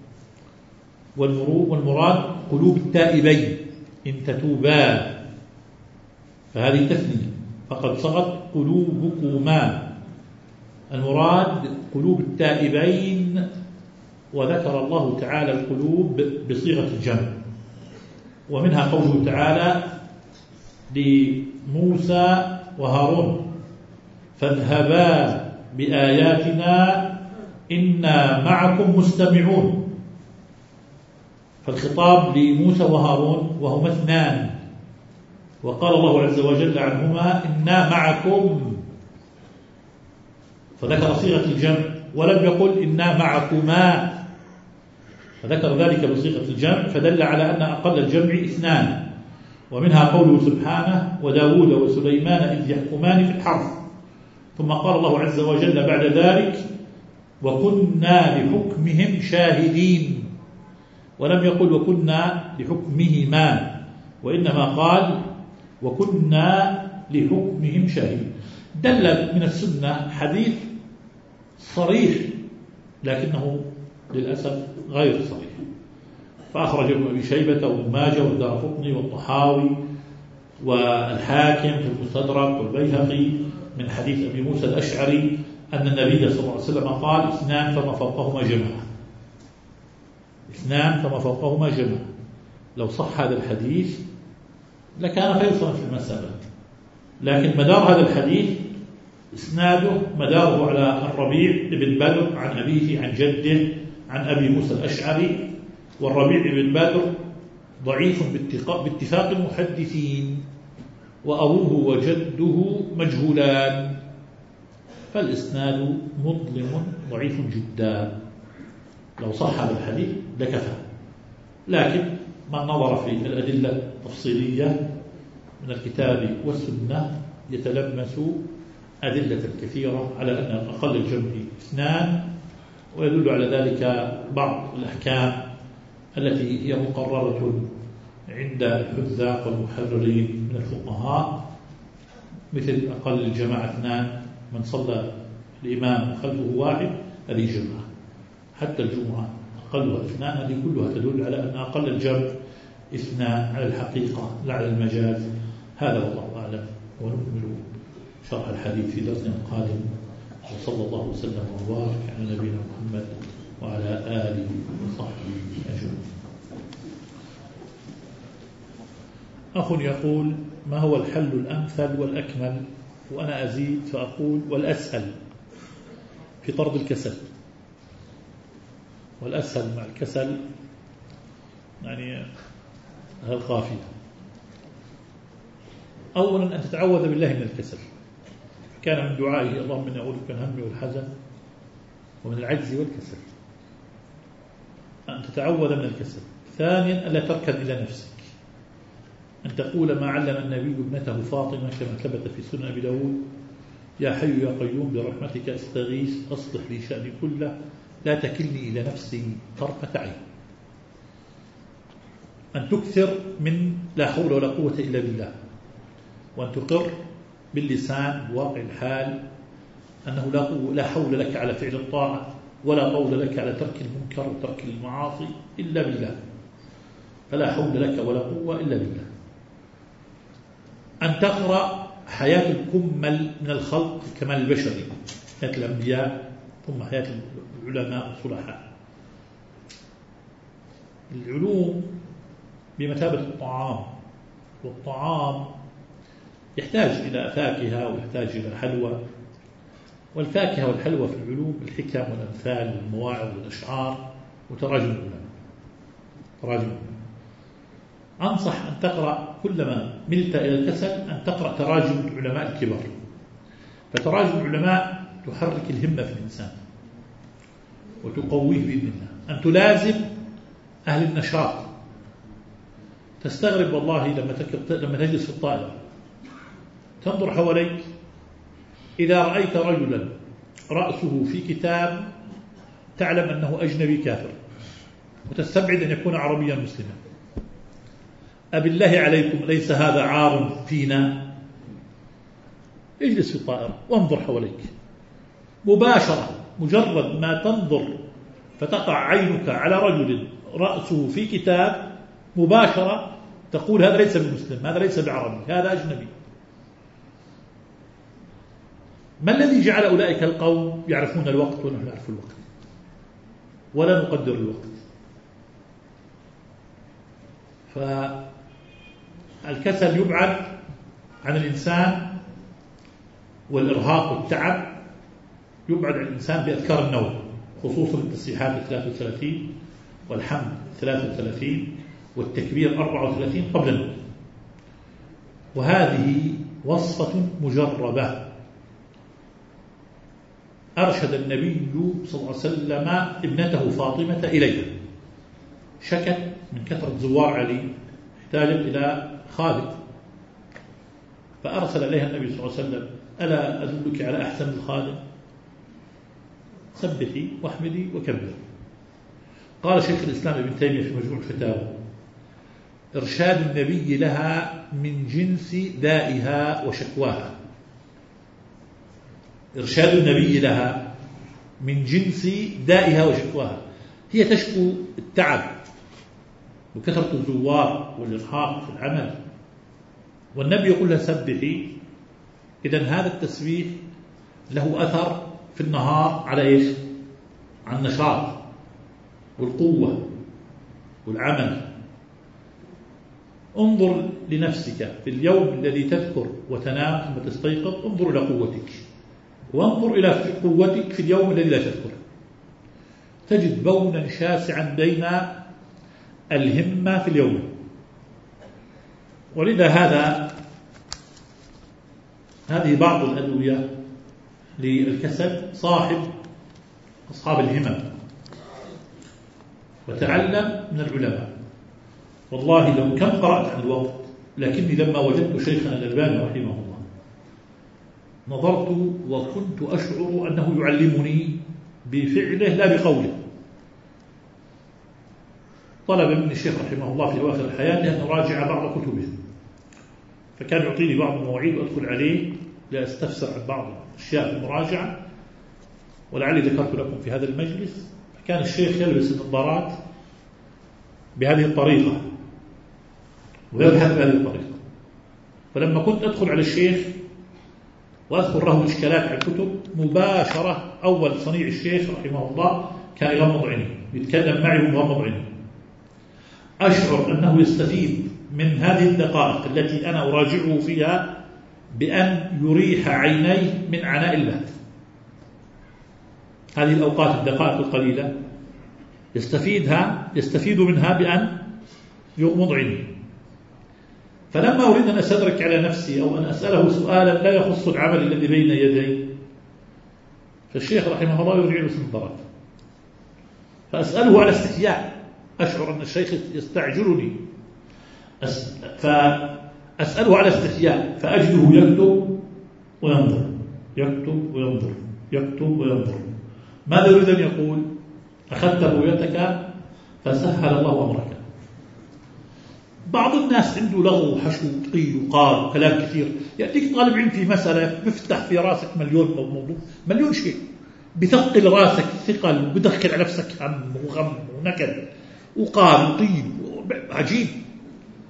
والمراد قلوب التائبين. إن تتوبا فهذه تثنية، فقد صغت قلوبكما، المراد قلوب التائبين. وذكر الله تعالى القلوب بصيغة الجمع، ومنها قوله تعالى لموسى وهارون: فاذهبا بآياتنا إنا معكم مستمعون. فالخطاب لموسى وهارون وهما 2، وقال الله عز وجل عنهما: إنا معكم، فذكر صيغة الجمع ولم يقل إنا معكما، فذكر ذلك بصيغة الجمع، فدل على أن أقل الجمع 2. ومنها قوله سبحانه: وداود وسليمان إذ يحكمان في الحرث. ثم قال الله عز وجل بعد ذلك: وكنا لحكمهم شاهدين، ولم يقل وكنا لحكمهما، وإنما قال وكنا لحكمهم شاهدين. دل من السنة حديث صريح لكنه للأسف غير صريح، فأخرج ابن أبي شيبة وابن ماجه والدارقطني والطحاوي والحاكم في المستدرك والبيهقي من حديث أبي موسى الأشعري أن النبي صلى الله عليه وسلم قال: 2 فما فوقهما جماعة، 2 فما فوقهما جماعة. لو صح هذا الحديث لكان فيصلا في المسألة، لكن مدار هذا الحديث إسناده مداره على الربيع بن بدر عن أبيه عن جده عن أبي موسى الأشعري، والربيع بن بدر ضعيف باتفاق المحدثين، وأبوه وجده مجهولان، فالإسناد مظلم ضعيف جدا. لو صح هذا الحديث لكفى، لكن من نظر في الأدلة التفصيلية من الكتاب والسنة يتلمس أدلة كثيرة على أن أقل الجمع 2، ويدل على ذلك بعض الأحكام التي هي مقررة عند الحذاق والمحررين من الفقهاء، مثل أقل الجماعة 2، من صلى الإمام خلفه 1 هذه جمعة، حتى الجمعة أقلها 2، هذه كلها تدل على أن أقل الجمع 2 على الحقيقة لا على المجاز. هذا والله أعلم، ونكمل شرح الحديث في درس قادم، وصلى الله وسلم وبارك على نبينا محمد وعلى آله وصحبه أجمعين. أخ يقول: ما هو الحل الأمثل والأكمل؟ وأنا أزيد فأقول: والأسهل في طرد الكسل. والأسهل مع الكسل يعني القافية. أولا أن تتعوذ بالله من الكسل، كان من دعائه: اللهم إني أعوذ بك من الهم والحزن ومن العجز والكسل. أن تتعوذ من الكسل. ثانيا ألا تركن إلى نفسك، أن تقول ما علم النبي ابنته فاطمة كما ثبت في سنن أبي داود: يا حي يا قيوم برحمتك أستغيث أصلح لي شأني كله لا تكلني إلى نفسي طرفة عين. أن تكثر من لا حول ولا قوة إلا بالله، وأن تقر باللسان بواقع الحال أنه لا حول لك على فعل الطاعة ولا قول لك على ترك المنكر وترك المعاصي إلا بالله، فلا حول لك ولا قوة إلا بالله. أن تقرأ حياة الكمل من الخلق الكمال البشري، حياة الأنبياء ثم حياة العلماء الصلحاء. العلوم بمثابة الطعام، والطعام يحتاج إلى فاكهة ويحتاج إلى حلوى، والفاكهة والحلوى في العلوم الحكم والأمثال والمواعظ والأشعار وتراجم العلماء. تراجم العلماء. أنصح أن تقرأ كلما ملت إلى الكسل أن تقرأ تراجم العلماء الكبار، فتراجم العلماء تحرك الهمة في الإنسان وتقويه بإذن الله. أن تلازم أهل النشاط. تستغرب والله لما تجلس في الطائرة تنظر حواليك، إذا رأيت رجلا رأسه في كتاب تعلم أنه أجنبي كافر وتستبعد أن يكون عربيا مسلما. أبالله عليكم ليس هذا عار فينا؟ اجلس في الطائرة وانظر حواليك مباشرة، مجرد ما تنظر فتقع عينك على رجل رأسه في كتاب مباشرة تقول هذا ليس بمسلم، هذا ليس بعربي، هذا أجنبي. ما الذي جعل أولئك القوم يعرفون الوقت ونحن نعرف الوقت ولا نقدر الوقت؟ فالكسل يبعد عن الإنسان، والإرهاق والتعب يبعد عن الإنسان بأذكار النوم، خصوصا التسبيحات 33 والحمد 33 والتكبير 34 قبل النوم. وهذه وصفة مجربة أرشد النبي صلى الله عليه وسلم ابنته فاطمة إليها، شكت من كثرة زوار علي احتاجت إلى خادم، فأرسل إليها النبي صلى الله عليه وسلم ألا أدلك على أحسن الخادم؟ سبحي واحمدي وكبري. قال شيخ الإسلام ابن تيمية في مجموع الفتاوى: إرشاد النبي لها من جنس دائها وشكواها. إرشاد النبي لها من جنس دائها وشكواها، هي تشكو التعب وكثرة الزوار والإرهاق في العمل، والنبي يقول لها سبحي. إذن هذا التسبيح له أثر في النهار على إيش؟ على النشاط والقوة والعمل. انظر لنفسك في اليوم الذي تذكر وتنام ثم تستيقظ، انظر إلى قوتك، وانظر إلى قوتك في اليوم الذي لا تذكر، تجد بونا شاسعا بين الهمة في اليوم. ولذا هذه بعض الأدوية للكسل. صاحب أصحاب الهمم وتعلم من العلماء. والله لو كم قرأت عن الوقت، لكني لما وجدت شيخنا الألباني رحمه الله نظرت وكنت أشعر أنه يعلمني بفعله لا بقوله. طلب مني الشيخ رحمه الله في أواخر حياته أن أراجع بعض كتبه، فكان يعطيني بعض المواعيد وأدخل عليه لأستفسر عن بعض الأشياء في المراجعة، ولعلي ذكرت لكم في هذا المجلس. كان الشيخ يلبس النظارات بهذه الطريقة ويبحث بهذه الطريقة، فلما كنت أدخل على الشيخ وأذكر له إشكالات على الكتب مباشرة، أول صنيع الشيخ رحمه الله كان يغمض عينيه، يتكلم معي ومغمض عينيه. أشعر أنه يستفيد من هذه الدقائق التي أنا أراجعه فيها بأن يريح عينيه من عناء البحث. هذه الأوقات الدقائق القليلة يستفيد منها بأن يغمض عينيه. فلما أريد أن أستدرك على نفسي أو أن أسأله سؤالا لا يخص العمل الذي بين يدي، فالشيخ رحمه الله يرجع له النظرات، فأسأله على استحياء، أشعر أن الشيخ يستعجلني، فأسأله على استحياء فأجده يكتب وينظر، يكتب وينظر، يكتب وينظر. ماذا يريد أن يقول؟ أخذت رؤيتك فسهل الله أمرك. بعض الناس عنده لغو وحشو وقيل وقال وكلام كثير، يأتيك طالب علم في مسألة بيفتح في راسك مليون موضوع، مليون شيء، بثقل راسك ثقل وبدخل على نفسك هم وغم ونكد وقال وقيل عجيب.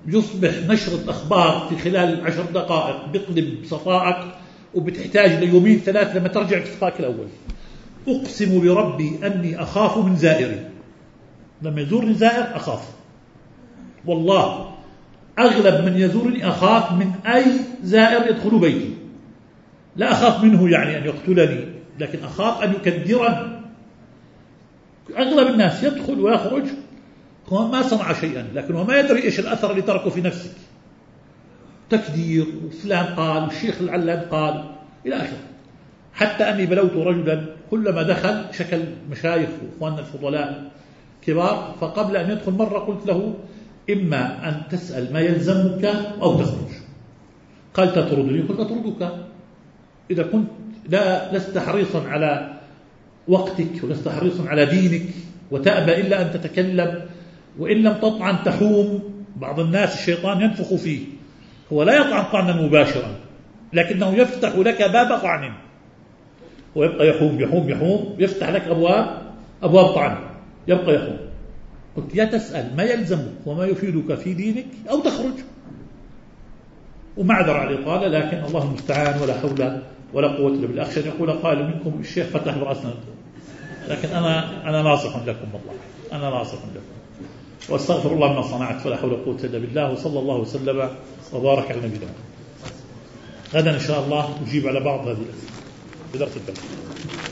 يصبح نشرة أخبار في خلال 10 دقائق بيقلب صفائك، وبتحتاج ليومين 3 لما ترجع في صفاك الأول. أقسم بربي أني أخاف من زائري، لما يزورني زائر أخاف، والله أغلب من يزورني أخاف من أي زائر يدخل بيتي. لا أخاف منه يعني أن يقتلني، لكن أخاف أن يكدرني. أغلب الناس يدخل ويخرج هو ما صنع شيئا، لكن هو ما يدري إيش الأثر اللي تركه في نفسك، تكدير وفلان قال والشيخ العلان قال إلى آخره. حتى أني بلوت رجلا كلما دخل شكل مشايخ وإخواننا الفضلاء كبار، فقبل أن يدخل مرة قلت له إما أن تسأل ما يلزمك أو تخرج. قال تطردني؟ قلت أطردك إذا كنت لست حريصا على وقتك ولست حريصا على دينك وتأبى إلا أن تتكلم، وإن لم تطعن تحوم. بعض الناس الشيطان ينفخ فيه، هو لا يطعن طعنا مباشرا لكنه يفتح لك باب طعن، ويبقى يحوم يحوم يحوم، يفتح لك أبواب طعن، يبقى يحوم. قلت يا تسأل ما يلزمك وما يفيدك في دينك أو تخرج. ومعذر على الإطالة، لكن الله المستعان ولا حول ولا قوة إلا بالله. أخشى أن يقول قائل منكم الشيخ فتح برأسنا، لكن أنا ناصح لكم، والله أنا ناصح لكم، واستغفر الله ما صنعت، فلا حول ولا قوة إلا بالله. وصلى الله وسلم وبارك على نبينا. غدا إن شاء الله نجيب على بعض هذه الأسئلة بدرس الفقه.